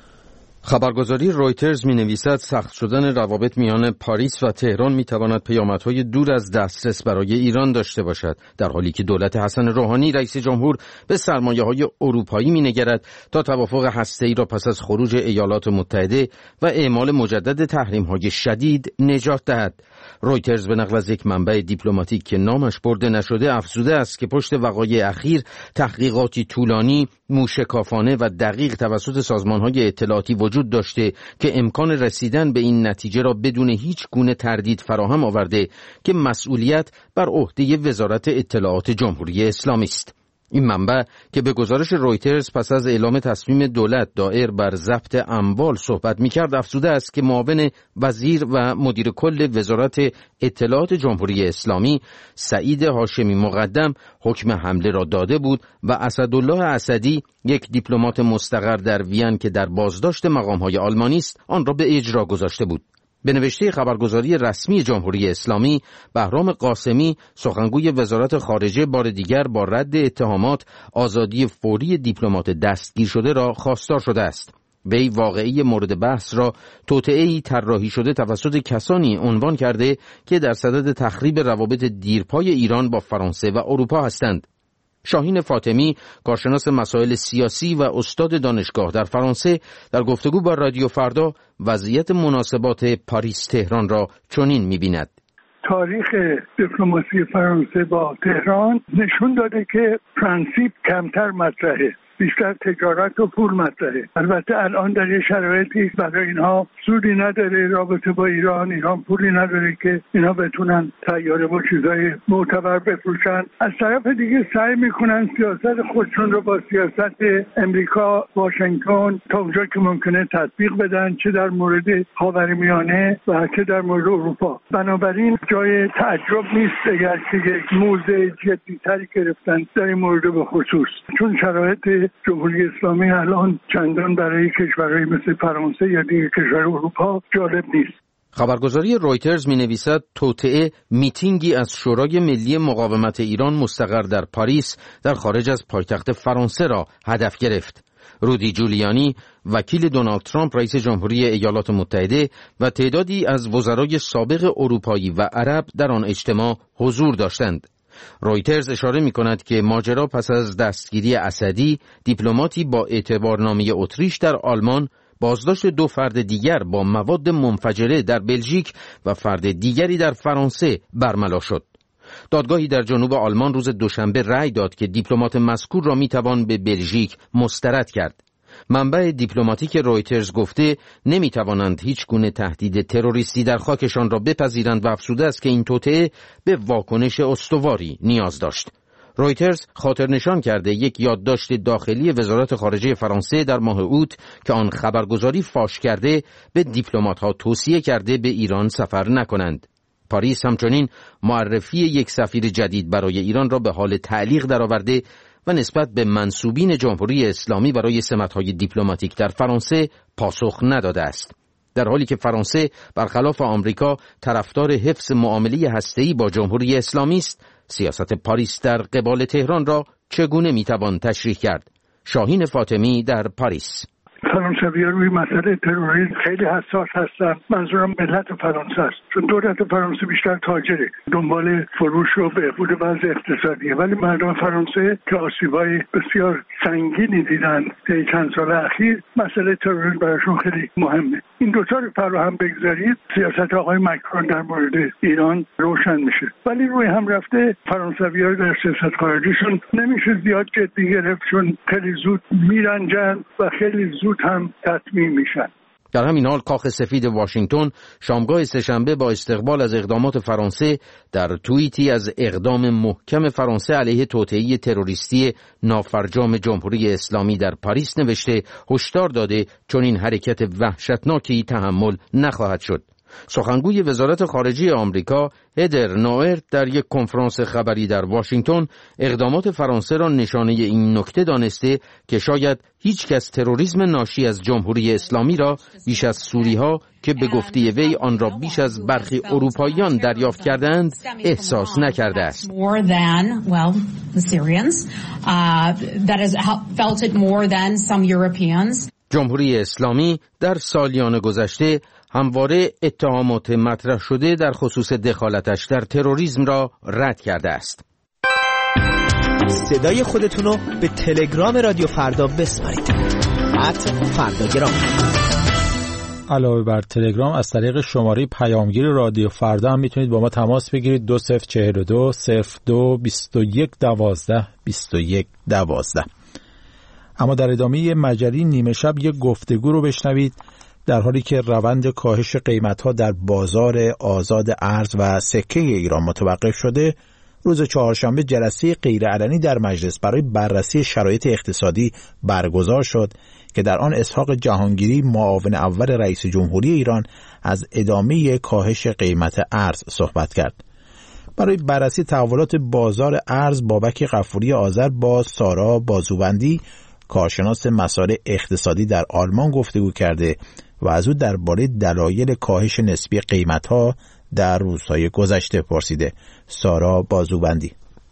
خبرگزاری رویترز می‌نویسد سخت شدن روابط میان پاریس و تهران می‌تواند پیامدهای دور از دسترس برای ایران داشته باشد، در حالی که دولت حسن روحانی رئیس جمهور به سرمایه‌های اروپایی می‌نگرد تا توافق هسته‌ای را پس از خروج ایالات متحده و اعمال مجدد تحریم‌های شدید نجات دهد. رویترز به نقل از یک منبع دیپلماتیک که نامش برده نشده افزوده است که پشت وقایع اخیر تحقیقاتی طولانی، موشکافانه و دقیق توسط سازمان‌های اطلاعاتی وجود داشته که امکان رسیدن به این نتیجه را بدون هیچ گونه تردید فراهم آورده که مسئولیت بر عهده وزارت اطلاعات جمهوری اسلامی است. این منبع که به گزارش رویترز پس از اعلام تصمیم دولت دایر بر ضبط اموال صحبت می‌کرد افزوده است که معاون وزیر و مدیر کل وزارت اطلاعات جمهوری اسلامی سعید هاشمی مقدم حکم حمله را داده بود و اسدالله اسدی یک دیپلمات مستقر در وین که در بازداشت مقام‌های آلمانی است آن را به اجرا گذاشته بود. به نوشته خبرگزاری رسمی جمهوری اسلامی، بهرام قاسمی سخنگوی وزارت خارجه بار دیگر با رد اتهامات آزادی فوری دیپلمات دستگیر شده را خواستار شده است. وی واقعی مورد بحث را توطئه‌ای طراحی شده توسط کسانی عنوان کرده که در صدد تخریب روابط دیرپای ایران با فرانسه و اروپا هستند. شاهین فاطمی، کارشناس مسائل سیاسی و استاد دانشگاه در فرانسه، در گفتگو با رادیو فردا وضعیت مناسبات پاریس تهران را چنین می‌بیند. تاریخ دیپلماسی فرانسه با تهران نشون داده که پرنسیپ کمتر مطرحه، بیشتر تجارت و پول مطرحه. البته الان در یه شرایطی برای اینها سودی نداره رابطه با ایران پولی نداره که اینا بتونن طیاره و چیزای معتبر بفروشن. از طرف دیگه سعی میکنن سیاست خودشون رو با سیاست امریکا، واشنگتن تا اونجا که ممکنه تطبیق بدن، چه در مورد خاورمیانه و چه در مورد اروپا. بنابراین جای تعجب نیست اگر که یک موضع جدی‌تری گرفتن در این مورد به خصوص، چون شرایط جمهوری اسلامی الان چندان برای کشورهای مثل فرانسه یا دیگر کشور اروپا جالب نیست. خبرگزاری رویترز می‌نویسد توطئه میتینگی از شورای ملی مقاومت ایران مستقر در پاریس در خارج از پایتخت فرانسه را هدف گرفت. رودی جولیانی، وکیل دونالد ترامپ رئیس جمهوری ایالات متحده و تعدادی از وزرای سابق اروپایی و عرب در آن اجتماع حضور داشتند. رویترز اشاره می کند که ماجرا پس از دستگیری اسدی، دیپلماتی با اعتبارنامه اتریش در آلمان، بازداشت دو فرد دیگر با مواد منفجره در بلژیک و فرد دیگری در فرانسه برملا شد. دادگاهی در جنوب آلمان روز دوشنبه رأی داد که دیپلمات مذکور را می توان به بلژیک مسترد کرد. منبع دیپلماتیک رویترز گفته نمی توانند هیچ گونه تهدید تروریستی در خاکشان را بپذیرند و افزوده است که این توطئه به واکنش استواری نیاز داشت. رویترز خاطر نشان کرده یک یادداشت داخلی وزارت خارجه فرانسه در ماه اوت که آن خبرگزاری فاش کرده به دیپلمات‌ها توصیه کرده به ایران سفر نکنند. پاریس همچنین معرفی یک سفیر جدید برای ایران را به حال تعلیق درآورده و نسبت به منسوبین جمهوری اسلامی برای سمت‌های دیپلماتیک در فرانسه پاسخ نداده است. در حالی که فرانسه برخلاف آمریکا طرفدار حفظ معامله هسته‌ای با جمهوری اسلامی است، سیاست پاریس در قبال تهران را چگونه میتوان تشریح کرد؟ شاهین فاطمی در پاریس. فرانسوی‌ها روی مسئله تروریسم خیلی حساس هستن. منظورم ملت فرانسه است، چون دولت فرانسه بیشتر تاجره، دنبال فروش و بهبود وضع اقتصادیه، ولی مردم فرانسه که آسیب‌های بسیار سنگینی دیدن در چند سال اخیر، مسئله تروریسم براشون خیلی مهمه. این دو تا رو فراهم بگذارید، سیاست آقای مکرون در مورد ایران روشن میشه. ولی روی هم رفته فرانسوی‌ها در سیاست خارجیشون نمیشه زیاد جدی گرفت، چون خیلی زود میرنجن و خیلی زود هم تطمیم میشن. در همین حال کاخ سفید واشنگتن شامگاه سه‌شنبه با استقبال از اقدامات فرانسه در توییتی از اقدام محکم فرانسه علیه توطئه تروریستی نافرجام جمهوری اسلامی در پاریس نوشته هشدار داده چون این حرکت وحشتناکی تحمل نخواهد شد. سخنگوی وزارت خارجه آمریکا هدر نوئر در یک کنفرانس خبری در واشنگتن اقدامات فرانسه را نشانه این نکته دانسته که شاید هیچ کس تروریسم ناشی از جمهوری اسلامی را بیش از سوری‌ها که به گفته وی آن را بیش از برخی اروپاییان دریافت کردند احساس نکرده است. جمهوری اسلامی در سالیان گذشته همواره اتهامات مطرح شده در خصوص دخالتش در تروریسم را رد کرده است. صدای خودتونو به تلگرام رادیو فردا بسپارید. @فرداگرام. علاوه بر تلگرام از طریق شماره پیامگیر رادیو فردا هم میتونید با ما تماس بگیرید 2042 02 21 12 21 12. اما در ادامه مجری نیمه شب یک گفتگو رو بشنوید در حالی که روند کاهش قیمت‌ها در بازار آزاد ارز و سکه ایران متوقف شده. روز چهارشنبه جلسه غیرعلنی در مجلس برای بررسی شرایط اقتصادی برگزار شد که در آن اسحاق جهانگیری معاون اول رئیس جمهوری ایران از ادامه کاهش قیمت ارز صحبت کرد. برای بررسی تحولات بازار ارز بابک غفوری آذر با سارا بازوبندی کارشناس مسائل اقتصادی در آلمان گفتگو کرده و از او درباره دلایل کاهش نسبی قیمت‌ها در روزهای گذشته پرسیده. سارا بازوبندی: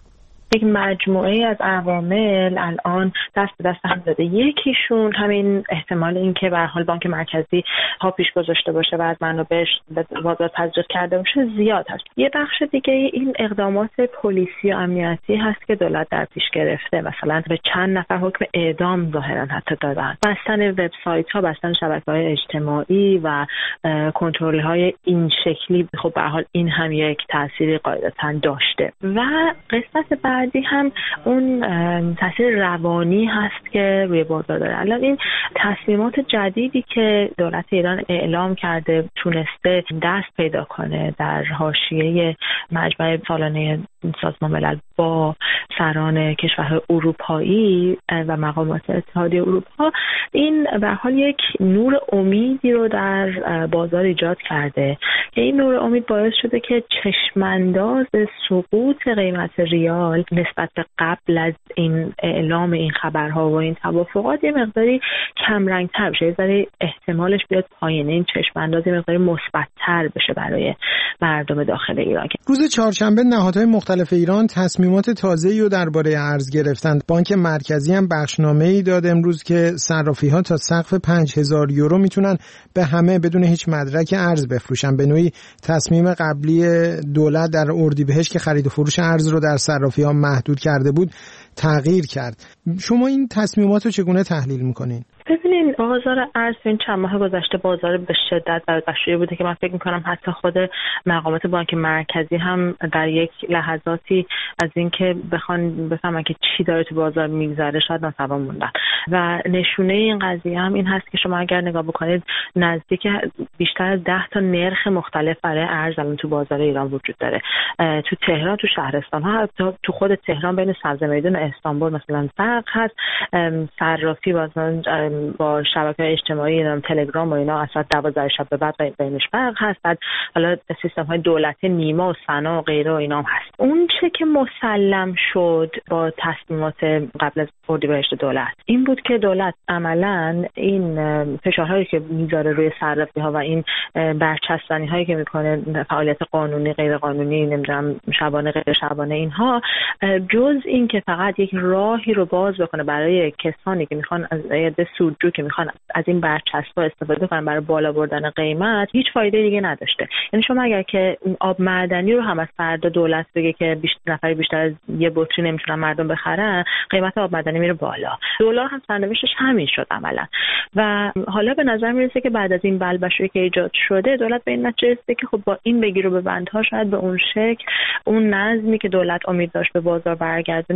یک مجموعه از عوامل الان دست به دست هم داده. یکیشون همین احتمال این که به هر حال بانک مرکزی ها پیش گذاشته باشه و از منابعش به بازار تزریق کرده باشه زیاد هست. یه بخش دیگه این اقدامات پلیسی و امنیتی هست که دولت در پیش گرفته. مثلا به چند نفر حکم اعدام ظاهرا حتی دادن. بستن وبسایت‌ها، بستن شبکه‌های اجتماعی و کنترل‌های این شکلی، خب به هر حال این هم یک تأثیری قاعدتاً داشته. و قسمت بعدی هم اون تاثیر روانی هست که روی بازار داره. الان این تصمیمات جدیدی که دولت ایران اعلام کرده تونسته دست پیدا کنه در حاشیه مجمع سالانه سازمان ملل با سران کشورهای اروپایی و مقامات اتحادیه اروپا، این به هر حال یک نور امیدی رو در بازار ایجاد کرده که این نور امید باعث شده که چشمانداز سقوط قیمت ریال نسبت به قبل از این اعلام این خبرها و این توافقات یه مقداری کم رنگ‌تر بشه، یه ذره احتمالش بیاد پایین، این چشمانداز یه مقداری مثبت‌تر بشه برای مردم داخل ایران. روز چهارشنبه نهادهای مختلف ایران تصمیمات تازه‌ای رو درباره ارز گرفتند. بانک مرکزی هم بخشنامه‌ای داد امروز که صرافی‌ها تا سقف 5000 یورو میتونن به همه بدون هیچ مدرک ارز بفروشن. به نوعی تصمیم قبلی دولت در اردیبهشت که خرید و فروش ارز رو در صرافی‌ها محدود کرده بود تغییر کرد. شما این تصمیمات رو چگونه تحلیل می‌کنین؟ ببینین بازار ارز این چند ماه گذشته بازار به شدت برگشته بوده که من فکر می‌کنم حتی خود مقامات بانک مرکزی هم در یک لحظاتی از اینکه بخوان بفهمن که چی داره تو بازار میگذره شاید ناتوان موندن. و نشونه این قضیه هم این هست که شما اگر نگاه بکنید نزدیک بیشتر از 10 تا نرخ مختلف برای ارز الان تو بازار ایران وجود داره. تو تهران، تو شهرستان ها، حتی تو خود تهران بین سبز میدان استانبول مثلا فرق هست. صرافی با شبکه‌های اجتماعی تلگرام و اینا از ساعت 12 شب به بعد بینش فرق هست. بعد حالا سیستم‌های دولتی نیما و سنا و غیره و اینا هم هست. اون چه که مسلم شد با تصمیمات قبل از اردیبهشت دولت این بود که دولت عملاً این فشارهایی که میذاره روی صرافی‌ها و این برچسبانی‌هایی که میکنه فعالیت قانونی غیر قانونی نمیدونم شبانه غیر شبانه اینها، جز این که فقط یک راهی رو باز بکنه برای کسانی که میخوان از عده سودجو که میخوان از این برچسب‌ها استفاده کنن برای بالا بردن قیمت، هیچ فایده دیگه نداشته. یعنی شما اگر که آب معدنی رو هم از فردا دولت بگه که نفر بیشتر از یه بطری نمیتونن مردم بخرن، قیمت آب معدنی میره بالا. دلار هم سرنوشتش همین شد عملا. و حالا به نظر میرسه که بعد از این بلبشویی که ایجاد شده دولت به این نتیجه رسیده که خب با این بگیر و ببندها شاید به اون شکل اون نظمی که دولت امید داشت به بازار برگردونه نتونه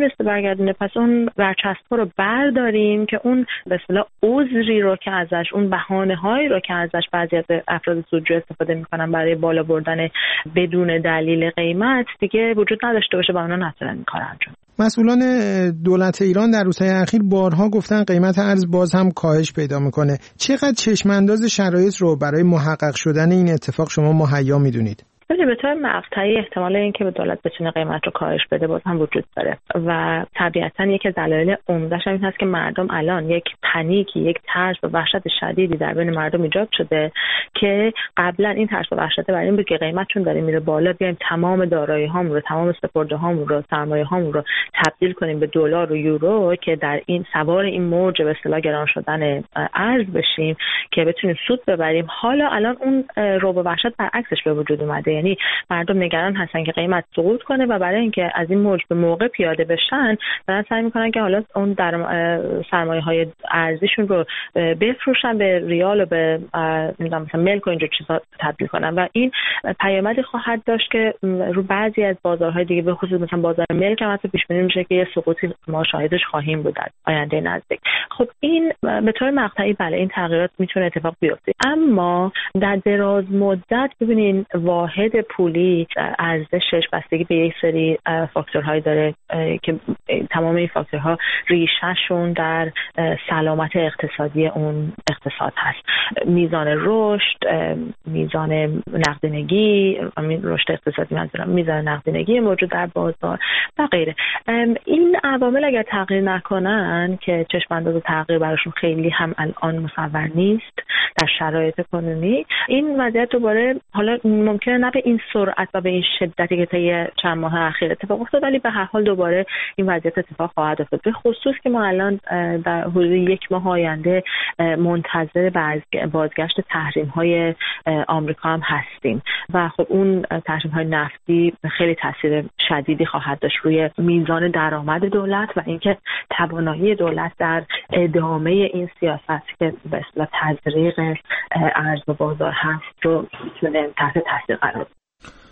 نتونسته برگردونه، پس اون برچسب‌ها رو برداریم که اون به اصطلاح عذری رو که ازش، اون بهانه‌هایی رو که ازش بعضی از افراد سودجو استفاده میکنن برای بالا بردن بدون دلیل قیمت دیگه وجود نداشته باشه و اونا نتونن این کارو انجام. مسئولان دولت ایران در روزهای اخیر بارها گفتن قیمت ارز باز هم کاهش پیدا میکنه. چقدر چشمانداز شرایط رو برای محقق شدن این اتفاق شما مهیا میدونید؟ به طور مقطعی احتمال اینکه به دولت بتونه قیمت رو کاهش بده باز هم وجود داره و طبیعتاً یکی از دلایل عمده‌اش این هست که مردم الان یک پنیکی، یک ترس و وحشت شدیدی در بین مردم ایجاد شده که قبلا این ترس و وحشت برای این بود که قیمتشون داره میره بالا، بیایم تمام دارایی‌هامون رو، تمام سپرده‌هامون رو، سرمایه‌هامون رو تبدیل کنیم به دلار و یورو که در این سوار این موج به اصطلاح گران شدن ارز بشیم که بتونیم سود ببریم. حالا الان اون رعب و وحشت برعکسش به وجود اومده، یعنی مردم نگران هستن که قیمت سقوط کنه و برای اینکه از این موج به موقع پیاده بشن دارن سعی میکنن که حالا اون سرمایه‌های ارزیشون رو بفروشن به ریال و به مثلا ملک و اینجور چیزا تبدیل کنن و این پیامدی خواهد داشت که رو بعضی از بازارهای دیگه به خصوص مثلا بازار ملک هم پیش بینی میشه که یه سقوطی ما شاهدش خواهیم بود در آینده نزدیک. خب این به طور مقطعی بله این تغییرات میتونه اتفاق بیفته، اما در دراز مدت ببینین واحد پولی ارزشش بستگی به یک سری فاکتورهایی داره که تمام این فاکتورها ریشه‌شون در سلامت اقتصادی اون اقتصاد هست. میزان رشد، میزان نقدینگی، رشد اقتصادی منظورم میزان نقدینگی موجود در بازار و غیره. این عوامل اگر تغییر نکنن که چشم انداز تغییر براشون خیلی هم الان مصور نیست در شرایط کنونی، این وضعیت دوباره حالا ممکنه نه به این سرعت و به این شدتی که طی چند ماه اخیر اتفاق افتاد ولی به هر حال دوباره این وضعیت اتفاق خواهد افتاد، به خصوص که ما الان در حدود یک ماه آینده منتظر بازگشت تحریم‌های آمریکا هم هستیم و خب اون تحریم‌های نفتی خیلی تاثیر شدیدی خواهد داشت روی میزان درآمد دولت و اینکه توانایی دولت در ادامه این سیاست که به اصطلاح تزریق ارز و بازار هست رو میتونه تحت تاثیر قرار بده.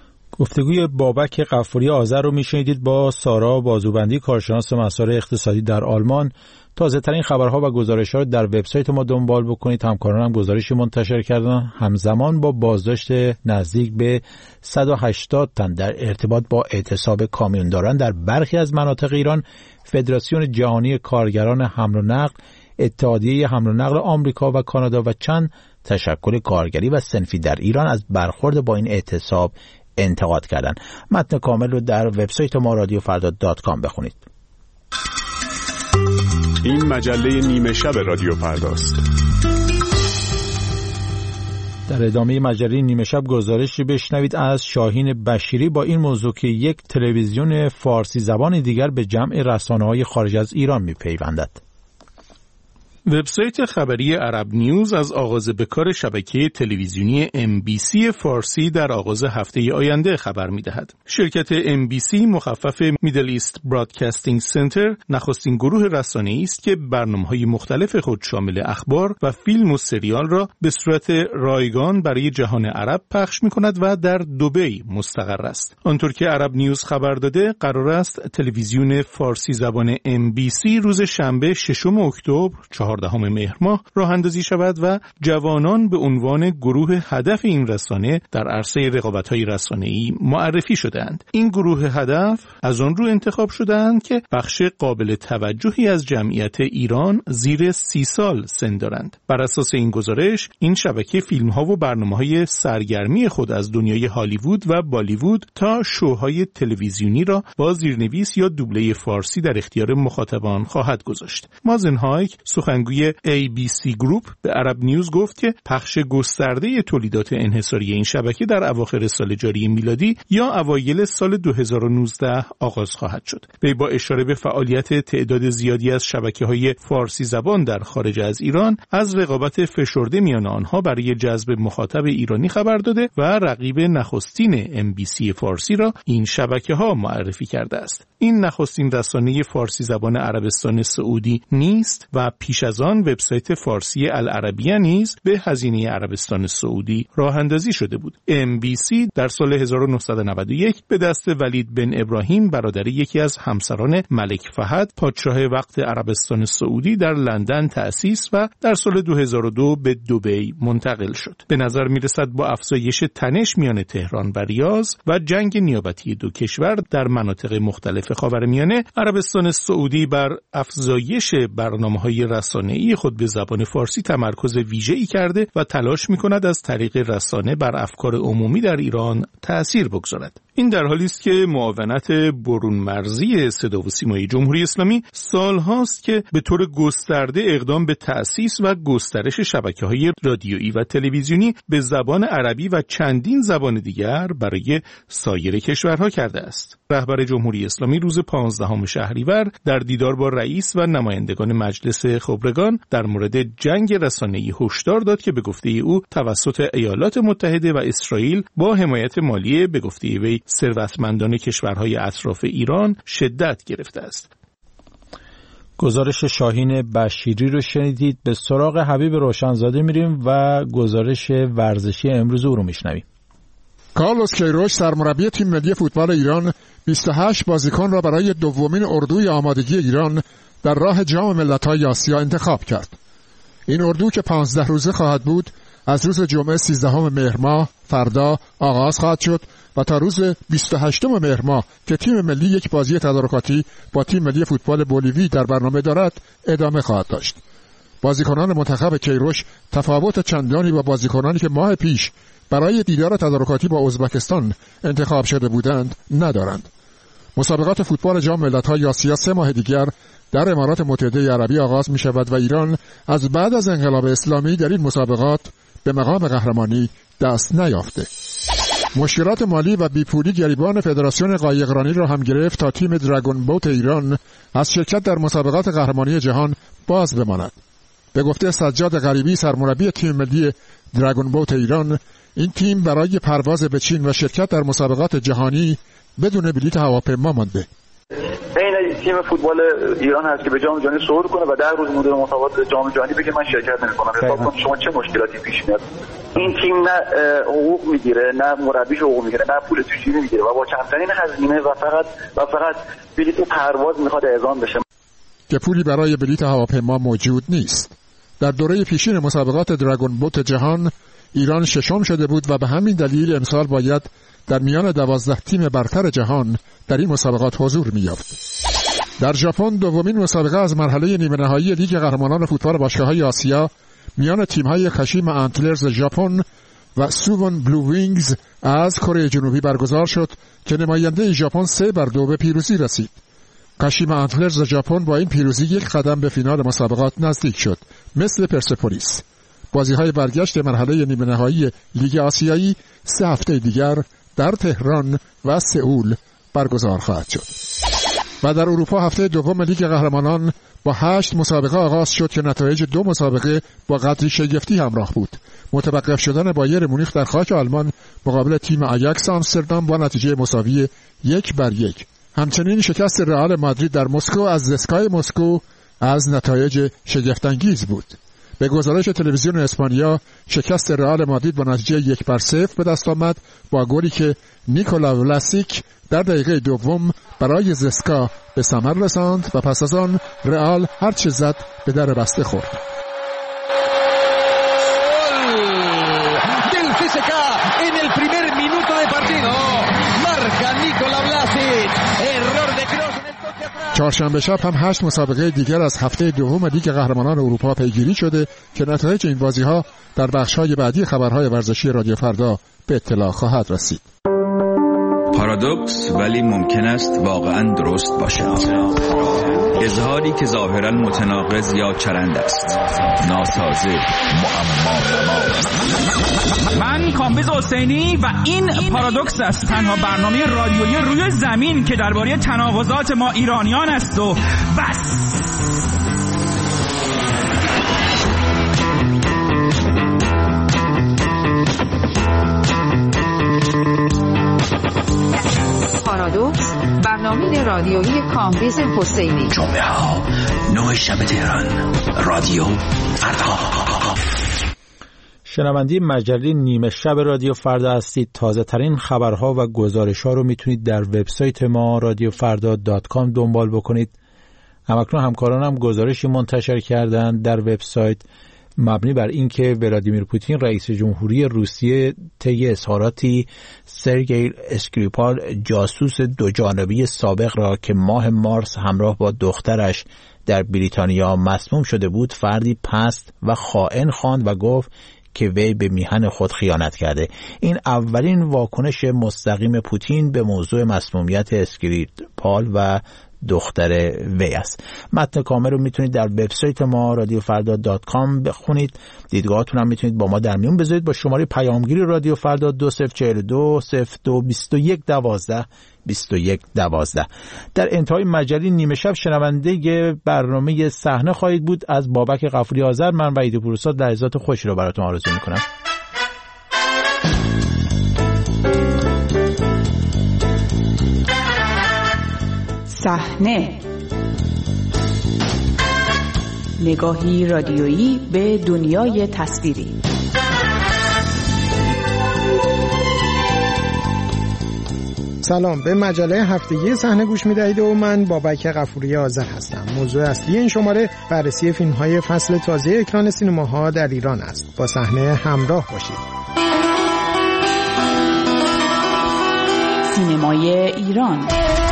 گفتگوی بابک غفوری آذر رو میشنیدید با سارا بازوبندی، کارشناس مسائل اقتصادی در آلمان. تازه ترین خبرها و گزارش‌ها رو در وبسایت ما دنبال بکنید. همکاران هم گزارشی منتشر کردن همزمان با بازداشت نزدیک به 180 تن در ارتباط با اعتصاب کامیونداران در برخی از مناطق ایران. فدراسیون جهانی کارگران حمل و نقل، اتحادیه حمل و نقل آمریکا و کانادا و چند تشکل کارگری و صنفی در ایران از برخورد با این اعتصاب انتقاد کردن. متن کامل رو در وبسایت ما رادیوفردا.com بخونید. این مجله نیمه شب رادیو فرداست. در ادامه مجله نیمه شب گزارشی بشنوید از شاهین بشیری با این موضوع که یک تلویزیون فارسی زبان دیگر به جمع رسانه‌های خارج از ایران می‌پیوندد. وبسایت خبری عرب نیوز از آغاز به کار شبکه تلویزیونی MBC فارسی در آغاز هفته آینده خبر می‌دهد. شرکت MBC مخفف میدل ایست برادکاستینگ سنتر نخستین گروه رسانه‌ای است که برنامه‌های مختلف خود شامل اخبار و فیلم و سریال را به صورت رایگان برای جهان عرب پخش می‌کند و در دبی مستقر است. آنطور که عرب نیوز خبر داده، قرار است تلویزیون فارسی زبان MBC روز شنبه 6 اکتبر 14 مهر ماه راه اندازی شود و جوانان به عنوان گروه هدف این رسانه در عرصه رقابت‌های رسانه‌ای معرفی شدند. این گروه هدف از آن رو انتخاب شدند که بخش قابل توجهی از جمعیت ایران زیر 30 سال سن دارند. بر اساس این گزارش، این شبکه فیلم‌ها و برنامه‌های سرگرمی خود از دنیای هالیوود و بالیوود تا شوهای تلویزیونی را با زیرنویس یا دوبله فارسی در اختیار مخاطبان خواهد گذاشت. مازن هایک، سخنگوی ABC گروپ، به عرب نیوز گفت که پخش گسترده تولیدات انحصاری این شبکه در اواخر سال جاری میلادی یا اوایل سال 2019 آغاز خواهد شد. وی با اشاره به فعالیت تعداد زیادی از شبکه‌های فارسی زبان در خارج از ایران از رقابت فشرده میان آنها برای جذب مخاطب ایرانی خبر داده و رقیب نخستین MBC فارسی را این شبکه‌ها معرفی کرده است. این نخستین رسانه فارسی زبان عربستان سعودی نیست و پیش از آن وبسایت فارسی العربیه نیز به هزینه عربستان سعودی راه اندازی شده بود. MBC در سال 1991 به دست ولید بن ابراهیم برادر یکی از همسران ملک فهد پادشاه وقت عربستان سعودی در لندن تأسیس و در سال 2002 به دبی منتقل شد. به نظر میرسد با افزایش تنش میان تهران و ریاض و جنگ نیابتی دو کشور در مناطق مختلف خاورمیانه، عربستان سعودی بر افزایش برنامه‌های رسانه‌ای خود به زبان فارسی تمرکز ویژه‌ای کرده و تلاش می‌کند از طریق رسانه بر افکار عمومی در ایران تأثیر بگذارد. این در حالی است که معاونت برون مرزی صدا و سیمای جمهوری اسلامی سال‌هاست که به طور گسترده اقدام به تأسیس و گسترش شبکه‌های رادیویی و تلویزیونی به زبان عربی و چندین زبان دیگر برای سایر کشورها کرده است. رهبر جمهوری اسلامی روز 15 شهریور در دیدار با رئیس و نمایندگان مجلس خبرگان در مورد جنگ رسانه‌ای هشدار داد که به گفته او توسط ایالات متحده و اسرائیل با حمایت مالی به گفته وی ثروتمندان کشورهای اطراف ایران شدت گرفته است. گزارش شاهین بشیری رو شنیدید. به سراغ حبیب روشنزاده میریم و گزارش ورزشی امروز او رو میشنویم. کارلوس کیروش سرمربی تیم ملی فوتبال ایران 28 بازیکن را برای دومین اردوی آمادگی ایران در راه جام ملت‌های آسیا انتخاب کرد. این اردو که 15 روزه خواهد بود از روز جمعه 13 مهر ماه فردا آغاز خواهد شد و تا روز 28 مهر ماه که تیم ملی یک بازی تدارکاتی با تیم ملی فوتبال بولیوی در برنامه دارد ادامه خواهد داشت. بازیکنان منتخب کیروش تفاوت چندانی با بازیکنانی که ماه پیش برای دیدار تدارکاتی با ازبکستان انتخاب شده بودند ندارند. مسابقات فوتبال جام ملت‌های آسیا 3 ماه دیگر در امارات متحده عربی آغاز می شود و ایران از بعد از انقلاب اسلامی در این مسابقات به مقام قهرمانی دست نیافته. مشکلات مالی و بیپولی گریبان فدراسیون قایقرانی را هم گرفت تا تیم دراگون بوت ایران از شرکت در مسابقات قهرمانی جهان باز بماند. به گفته سجاد غریبی سرمربی تیم ملی دراگون بوت ایران، این تیم برای پرواز به چین و شرکت در مسابقات جهانی بدون بلیط هواپیما مانده. این تیم فوتبال ایران هست که به جام جهانی صعود کنه و در روز مدیر مسابقات جام جهانی بگه من شرکت نمی‌کنم. حساب کن شما چه مشکلاتی پیش میاد. این تیم نه حقوق میگیره، نه مربیش حقوق میگیره، نه پول توشیری میگیره و با کمترین هزینه و فقط بلیط پرواز میخواد اعزام بشه که پولی برای بلیط هواپیما موجود نیست. در دوره پیشین مسابقات دراگون بوت جهان ایران ششم شده بود و به همین دلیل امسال باید در میان 12 تیم برتر جهان در این مسابقات حضور می‌یافت. در ژاپن دومین مسابقه از مرحله نیمه نهایی لیگ قهرمانان فوتبال باشگاه‌های آسیا میان تیم‌های کاشیما آنتلرز ژاپن و سوون بلو وینگز از کره جنوبی برگزار شد که نماینده ژاپن 3-2 به پیروزی رسید. کاشیما آنتلرز ژاپن با این پیروزی یک قدم به فینال مسابقات نزدیک شد، مثل پرسپولیس. بازی‌های برگشت مرحله نیمه نهایی لیگ آسیایی 3 هفته دیگر در تهران و سئول برگزار خواهد شد. و در اروپا هفته دوم لیگ قهرمانان با 8 مسابقه آغاز شد که نتایج 2 مسابقه با قدری شگفتی همراه بود. متوقف شدن بایر مونیخ در خاک آلمان مقابل تیم آیاکس آمستردام با نتیجه مساوی 1-1. همچنین شکست رئال مادرید در مسکو از زسکای مسکو از نتایج شگفت‌انگیز بود. به گزارش تلویزیون اسپانیا شکست رئال مادرید با نتیجه 1-0 به دست آمد با گلی که نیکولا ولاسیک در دقیقه دوم برای زسکا به ثمر رساند و پس از آن رئال هر چه زد به در بسته خورد. چهارشنبه شب هم 8 مسابقه دیگر از هفته دوم لیگ قهرمانان اروپا پیگیری شده که نتایج این بازی‌ها در بخش‌های بعدی خبرهای ورزشی رادیو فردا به اطلاع خواهد رسید. پارادوکس ولی ممکن است واقعاً درست باشد. اظهاری که ظاهراً متناقض یا چرند است. ناسازه، معما. من کامبیز حسینی و این پارادوکس است، تنها برنامه رادیویی روی زمین که درباره تناقضات ما ایرانیان است و بس. پارادوکس، برنامه رادیویی کامبیز حسینی. جمعه ها 9 شب تهران، رادیو فردا. شنونده مجله نیمه شب رادیو فردا هستید. تازه ترین خبرها و گزارش ها رو میتونید در وبسایت ما radiofarda.com دنبال بکنید. همکنون همکارانم گزارشی منتشر کردند در وبسایت مبنی بر اینکه ولادیمیر پوتین رئیس جمهوری روسیه طی اظهاراتی سرگئی اسکریپال جاسوس دو جانبه سابق را که ماه مارس همراه با دخترش در بریتانیا مسموم شده بود فردی پست و خائن خواند و گفت که وی به میهن خود خیانت کرده. این اولین واکنش مستقیم پوتین به موضوع مسمومیت اسکریپال و دختر وی است. متن کامل رو میتونید در وبسایت ما radiofarda.com بخونید. دیدگاهاتون هم میتونید با ما در میون بذارید با شماره پیامگیری رادیو فردا 2042 02 21 12 21 12. در انتهای مجله نیمه شب شنونده برنامه صحنه خواهید بود از بابک غفوری آذر. من وحید پوروزاد لحظات خوشی رو براتون آرزو میکنم. صحنه، نگاهی رادیویی به دنیای تصویری. سلام، به مجله هفتگی صحنه گوش می‌دهید و من بابک غفوری آذر هستم. موضوع اصلی این شماره بررسی فیلم‌های فصل تازه اکران سینماها در ایران است. با صحنه همراه باشید. سینمای ایران.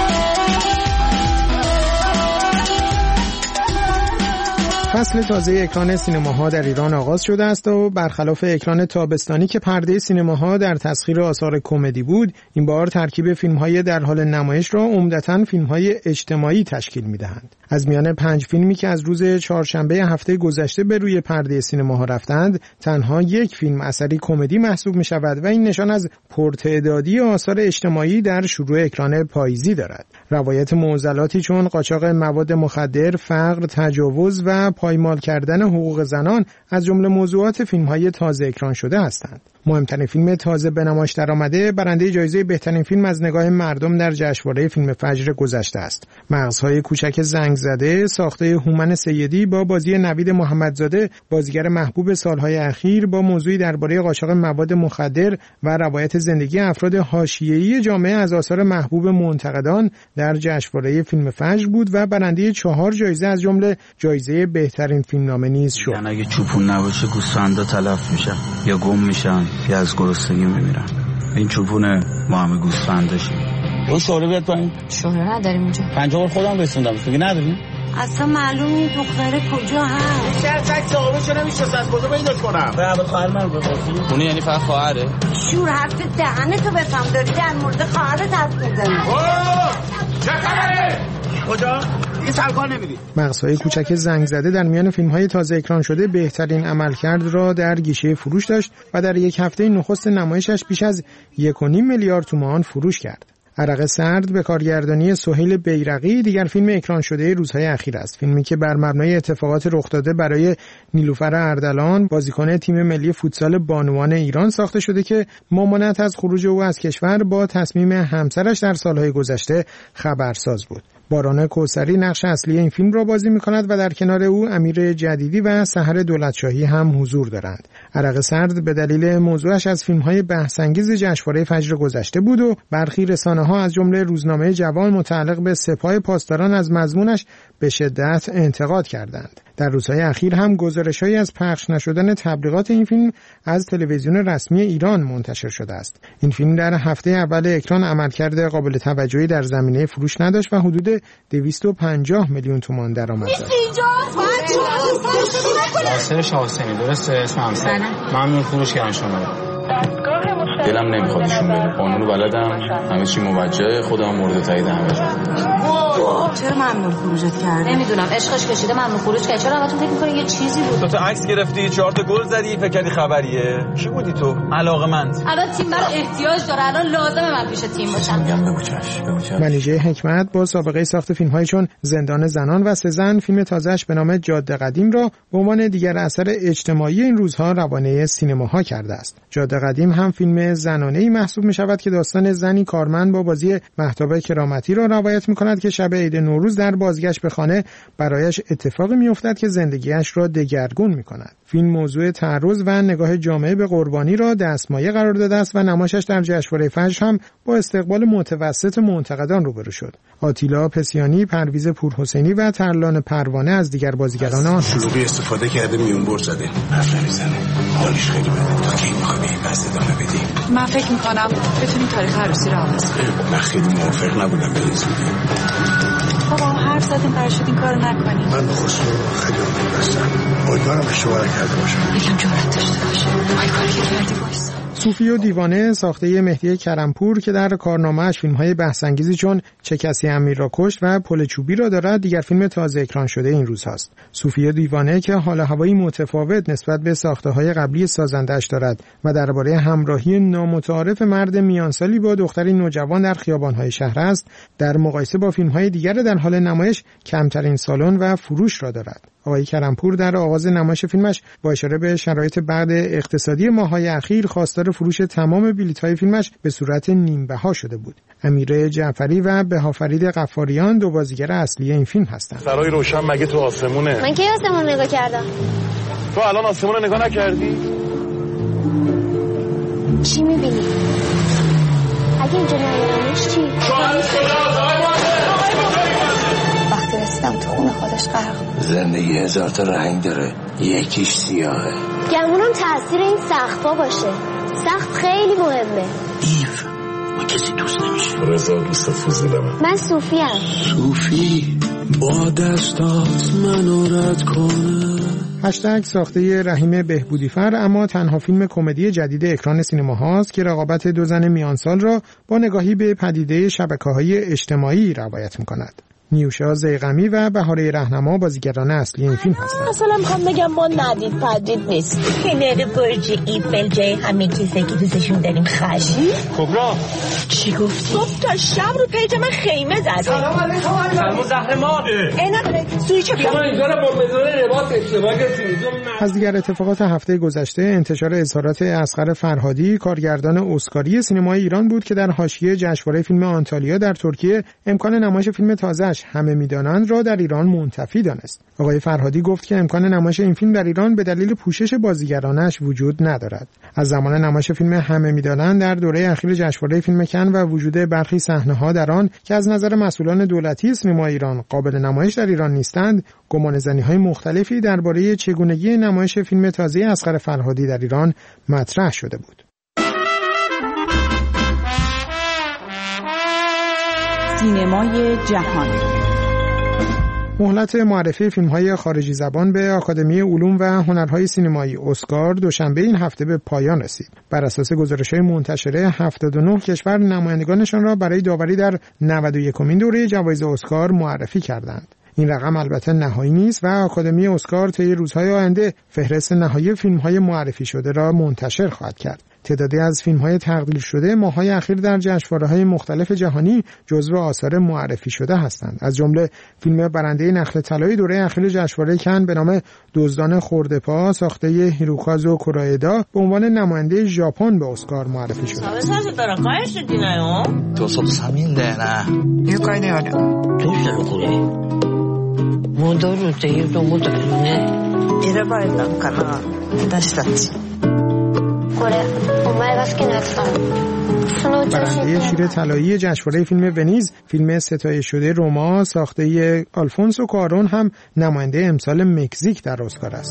فصل تازه اکران سینماها در ایران آغاز شده است و برخلاف اکران تابستانی که پرده سینماها در تسخیر آثار کمدی بود، این بار ترکیب فیلم‌های در حال نمایش را عمدتاً فیلم‌های اجتماعی تشکیل می‌دهند. از میان 5 فیلمی که از روز چهارشنبه هفته گذشته به روی پرده سینماها رفتند، تنها یک فیلم اثری کمدی محسوب می‌شود و این نشان از پرتعدادی آثار اجتماعی در شروع اکران پاییزی دارد. روایت معضلاتی چون قاچاق مواد مخدر، فقر، تجاوز و پایمال کردن حقوق زنان از جمله موضوعات فیلم‌های تازه اکران شده هستند. مهمترین فیلم تازه به نمایش درآمده برنده جایزه بهترین فیلم از نگاه مردم در جشنواره فیلم فجر گذشته است. مغزهای کوچک زنگ زده ساخته هومن سیدی با بازی نوید محمدزاده، بازیگر محبوب سالهای اخیر، با موضوعی درباره قاچاق مواد مخدر و روایت زندگی افراد حاشیه‌ای جامعه از آثار محبوب منتقدان در جشنواره فیلم فجر بود و برنده 4 جایزه از جمله جایزه بهترین فیلمنامه نیز شد. یعنی اگه چوپون نباشه گوسفندا تلف میشن یا گم میشن یا از گرسنگی میمیرن. این چوپونه ما همه گوسفند داشتیم. رو شوره بیاد پایین. شوره نداریم اینجا. 50 بار خودم رسوندم. میگه نداریم؟ اصلا معلوم نیست دختره کجا هست. شهر تک صاحبه چرا نمیشناسه از کجا پیداش کنم؟ به اول خواهر من بپرسی. اون یعنی فقط خواهره. شور حرف دهنتو بفهم داری در مورد خواهرت حرف میزنی. چه خبره؟ کجا؟ این سرکار نمیدی. مغزهای کوچک زنگ زده در میان فیلم‌های تازه اکران شده بهترین عملکرد را در گیشه فروش داشت و در یک هفته نخست نمایشش بیش از 1.5 میلیارد تومان فروش کرد. عرق سرد به کارگردانی سهیل بیرقی دیگر فیلم اکران شده روزهای اخیر است. فیلمی که بر مبنای اتفاقات رخ داده برای نیلوفر اردلان، بازیکن تیم ملی فوتسال بانوان ایران ساخته شده که ممانعت از خروج او از کشور با تصمیم همسرش در سالهای گذشته خبرساز بود. باران کوثری نقش اصلی این فیلم را بازی می‌کند و در کنار او امیر جدیدی و سحر دولتشاهی هم حضور دارند. عرق سرد به دلیل موضوعش از فیلم‌های بحث‌انگیز جشنواره فجر گذشته بود و برخی رسانه‌ها از جمله روزنامه جوان متعلق به سپاه پاسداران از مضمونش به شدت انتقاد کردند. در روزهای اخیر هم گزارش‌هایی از پخش نشدن تبلیغات این فیلم از تلویزیون رسمی ایران منتشر شده است. این فیلم در هفته اول اکران عملکرد قابل توجهی در زمینه فروش نداشت و حدود 250 میلیون تومان درآمد داشت. ناصر شاهحسینی درسته اسم همسر؟ ممنون فروش کردن شما. دلم نمیخواد ایشون بره. قانونو بلدم، همه چی موجهه، خودم مورد تایید همه. چرا ممنوع خروجت کرده؟ نمیدونم، عشقش کشیده ممنوع خروج کرد. چرا البته فکر می‌کنی یه چیزی بود؟ تو عکس گرفتی، 4 تا گل زدی، فکر کردی خبریه؟ کی بودی تو؟ علاقه‌مند. الان تیم برای احتیاج داره، الان لازمه من پیش تیم باشم. میگم بگو چش. منیژه حکمت با سابقه ساخت فیلم‌هایی چون زندان زنان و سزن، فیلم تازه‌اش به نام جاده قدیم را به عنوان دیگر اثر اجتماعی این روزها روانه سینماها کرده است. جاده قدیم هم فیلم زنانه‌ای محسوب می‌شود که داستان زنی کارمند با بازی مهتاب کرامتی را روایت می‌کند که شب عید نوروز در بازگشت به خانه برایش اتفاقی می‌افتد که زندگیش را دگرگون می‌کند. فیلم موضوع تعرض و نگاه جامعه به قربانی را دستمایه قرار داده است و نمایشش در جشنواره فجر هم با استقبال متوسط منتقدان روبرو شد. آتیلا پسیانی، پرویز پورحسینی و ترلان پروانه از دیگر بازیگران آن شلوغی استفاده کرده، میون بر زده، حرف نمیزنه، حالش خیلی بده. تا کی می‌خوای این بحث ادامه بدی؟ من فکر می‌کنم بتونیم تاریخ عروسی رو عوض کنیم. من خیلی موافق نبودم به این زودی. بابا حرف زدیم قرار شد این کارو نکنیم. من به خسرو خیلی امید بستم. امیدوارم اشتباه کرده باشم. یکم جرأت داشته باشه. هر کاری که کردی وایسا. صوفی و دیوانه ساخته مهدی کرمپور که در کارنامه‌اش فیلم‌های بحث‌انگیزی چون چه کسی امیر را کشت و پل چوبی را دارد، دیگر فیلم تازه اکران شده این روزهاست. صوفی و دیوانه که حال هوایی متفاوت نسبت به ساخته‌های قبلی سازنده‌اش دارد و درباره همراهی نامتعارف مرد میانسالی با دختری نوجوان در خیابان‌های شهر است، در مقایسه با فیلم‌های دیگر در حال نمایش کمترین سالن و فروش را دارد. آقای کرمپور در آغاز نمایش فیلمش با اشاره به شرایط بعد اقتصادی ماه‌های اخیر خواستار فروش تمام بلیط‌های فیلمش به صورت نیم‌بها شده بود. امیر جعفری و بهافرید غفاریان دو بازیگر اصلی این فیلم هستند. سرای روشن مگه تو آسمونه؟ من کی آسمون رو نگاه کردم؟ تو الان آسمون رو نگاه نکردی؟ چی می‌بینی؟ اگه اینجا نیارمش چی؟ وقتی رسیدم تو خونه خودش غرق. زندگی 1000 تا رنگ داره، یکیش سیاهه. گمونم تاثیر این سقف‌ها باشه. سقف خیلی مهمه. ایو ما کسی دوست نمیشه. رضا دوست فوزیلمه. من صوفی ام. صوفی با دستات منو رد کنه. هشتگ ساخته رحیم بهبودیفر اما تنها فیلم کمدی جدید اکران سینما هاست که رقابت دو زن میانسال را با نگاهی به پدیده شبکه‌های اجتماعی روایت می‌کند. نیوشا زیغمی و بهاره رهنما بازیگران اصلی این فیلم هستند. مثلا میخوام بگم ما ندید پدید نیست. کنار برج ایفل جای همه کسی که دوستشون داریم خشی. کبرا چی گفتی؟ گفت تا شب رو پیج من خیمه زده. سلام علیکم. سلام زهرمار. اینا سویچ بیار. شما اینجا رو با مزون لباس اشتباه گرفتید. از دیگر اتفاقات هفته گذشته انتشار اظهارات اصغر فرهادی، کارگردان اسکاری سینمای ایران بود که در حاشیه جشنواره فیلم آنتالیا در ترکیه امکان نمایش فیلم تازه‌اش همه میدانند را در ایران منتفی دانست. آقای فرهادی گفت که امکان نمایش این فیلم در ایران به دلیل پوشش بازیگرانش وجود ندارد. از زمان نمایش فیلم همه میدانند در دوره اخیر جشنواره فیلم کن و وجود برخی صحنه‌ها در آن که از نظر مسئولان دولتی سینما ایران قابل نمایش در ایران نیستند، گمانه‌زنی‌های مختلفی درباره چگونگی نمایش فیلم تازه اصغر فرهادی در ایران مطرح شده بود. سینمای جهان. مهلت معرفی فیلم‌های خارجی زبان به آکادمی علوم و هنرهای سینمایی اسکار دوشنبه این هفته به پایان رسید. بر اساس گزارش‌های منتشره 79 کشور نمایندگانشان را برای داوری در 91مین دوره جوایز اسکار معرفی کردند. این رقم البته نهایی نیست و آکادمی اسکار طی روزهای آینده فهرست نهایی فیلم‌های معرفی شده را منتشر خواهد کرد. تعدادی از فیلم‌های تقدیر شده ماه‌های اخیر در جشنواره‌های مختلف جهانی جزو آثار معرفی شده هستند. از جمله فیلم برنده نخل طلایی دوره اخیر جشنواره کن به نام دزدان خرده‌پا ساخته هیروکازو کورادا به عنوان نماینده ژاپن به اسکار معرفی شده. برنده شیر طلایی جشنواره فیلم ونیز فیلم ستایش شده روما ساخته آلفونسو کارون هم نماینده امسال مکزیک در اسکار است.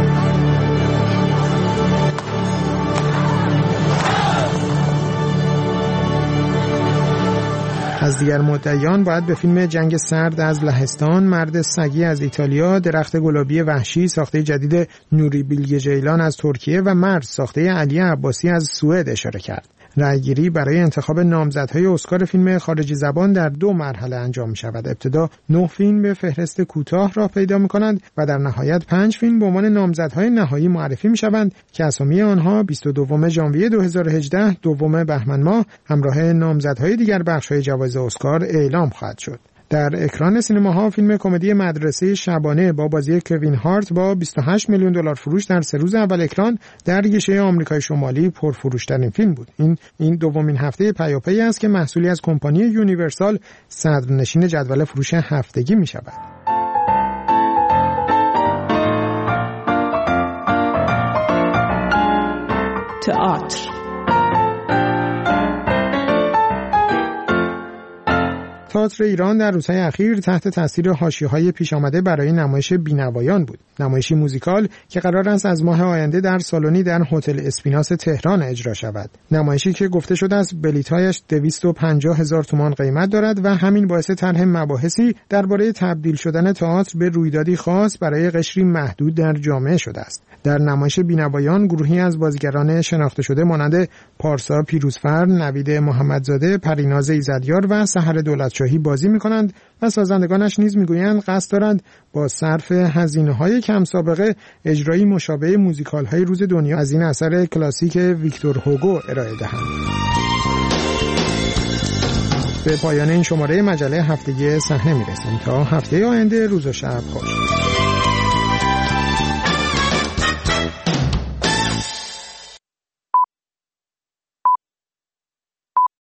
از دیگر مدعیان باید به فیلم جنگ سرد از لهستان، مرد سگی از ایتالیا، درخت گلابی وحشی ساخته جدید نوری بیلگه جیلان از ترکیه و مرد ساخته علی عباسی از سوئد اشاره کرد. رأیگیری برای انتخاب نامزدهای اسکار فیلم خارجی زبان در 2 مرحله انجام می‌شود. ابتدا 9 فیلم به فهرست کوتاه راه پیدا می‌کنند و در نهایت 5 فیلم به عنوان نامزدهای نهایی معرفی می‌شوند که اسامی آنها 22 ژانویه 2018 دوم بهمن ماه همراه نامزدهای دیگر بخش‌های جوایز اسکار اعلام خواهد شد. در اکران سینماها فیلم کمدی مدرسه شبانه با بازی کوین هارت با 28 میلیون دلار فروش در 3 روز اول اکران در گیشه آمریکای شمالی پرفروش‌ترین فیلم بود. این دومین هفته پیاپی است که محصولی از کمپانی یونیورسال صدرنشین جدول فروش هفتگی می‌شود. تئاتر. تئاتر ایران در روزهای اخیر تحت تاثیر حاشیه‌های پیش آمده برای نمایش بینوایان بود. نمایشی موزیکال که قرار است از ماه آینده در سالنی در هتل اسپیناس تهران اجرا شود. نمایشی که گفته شده است بلیط‌هایش 250,000 تومان قیمت دارد و همین باعث طرح مباحثی درباره تبدیل شدن تئاتر به رویدادی خاص برای قشری محدود در جامعه شده است. در نمایش بینوایان گروهی از بازیگران شناخته شده مانند پارسا پیروزفر، نوید محمدزاده، پریناز ایزدیار و سحر دولتشاهی بازی می‌کنند و سازندگانش نیز می‌گویند قصد دارند با صرف هزینه‌های کم سابقه اجرایی مشابه موزیکال‌های روز دنیا از این اثر کلاسیک ویکتور هوگو ارائه دهند. به پایان این شماره مجله هفتگی صحنه می‌رسیم تا هفته آینده. روز و شب خوش.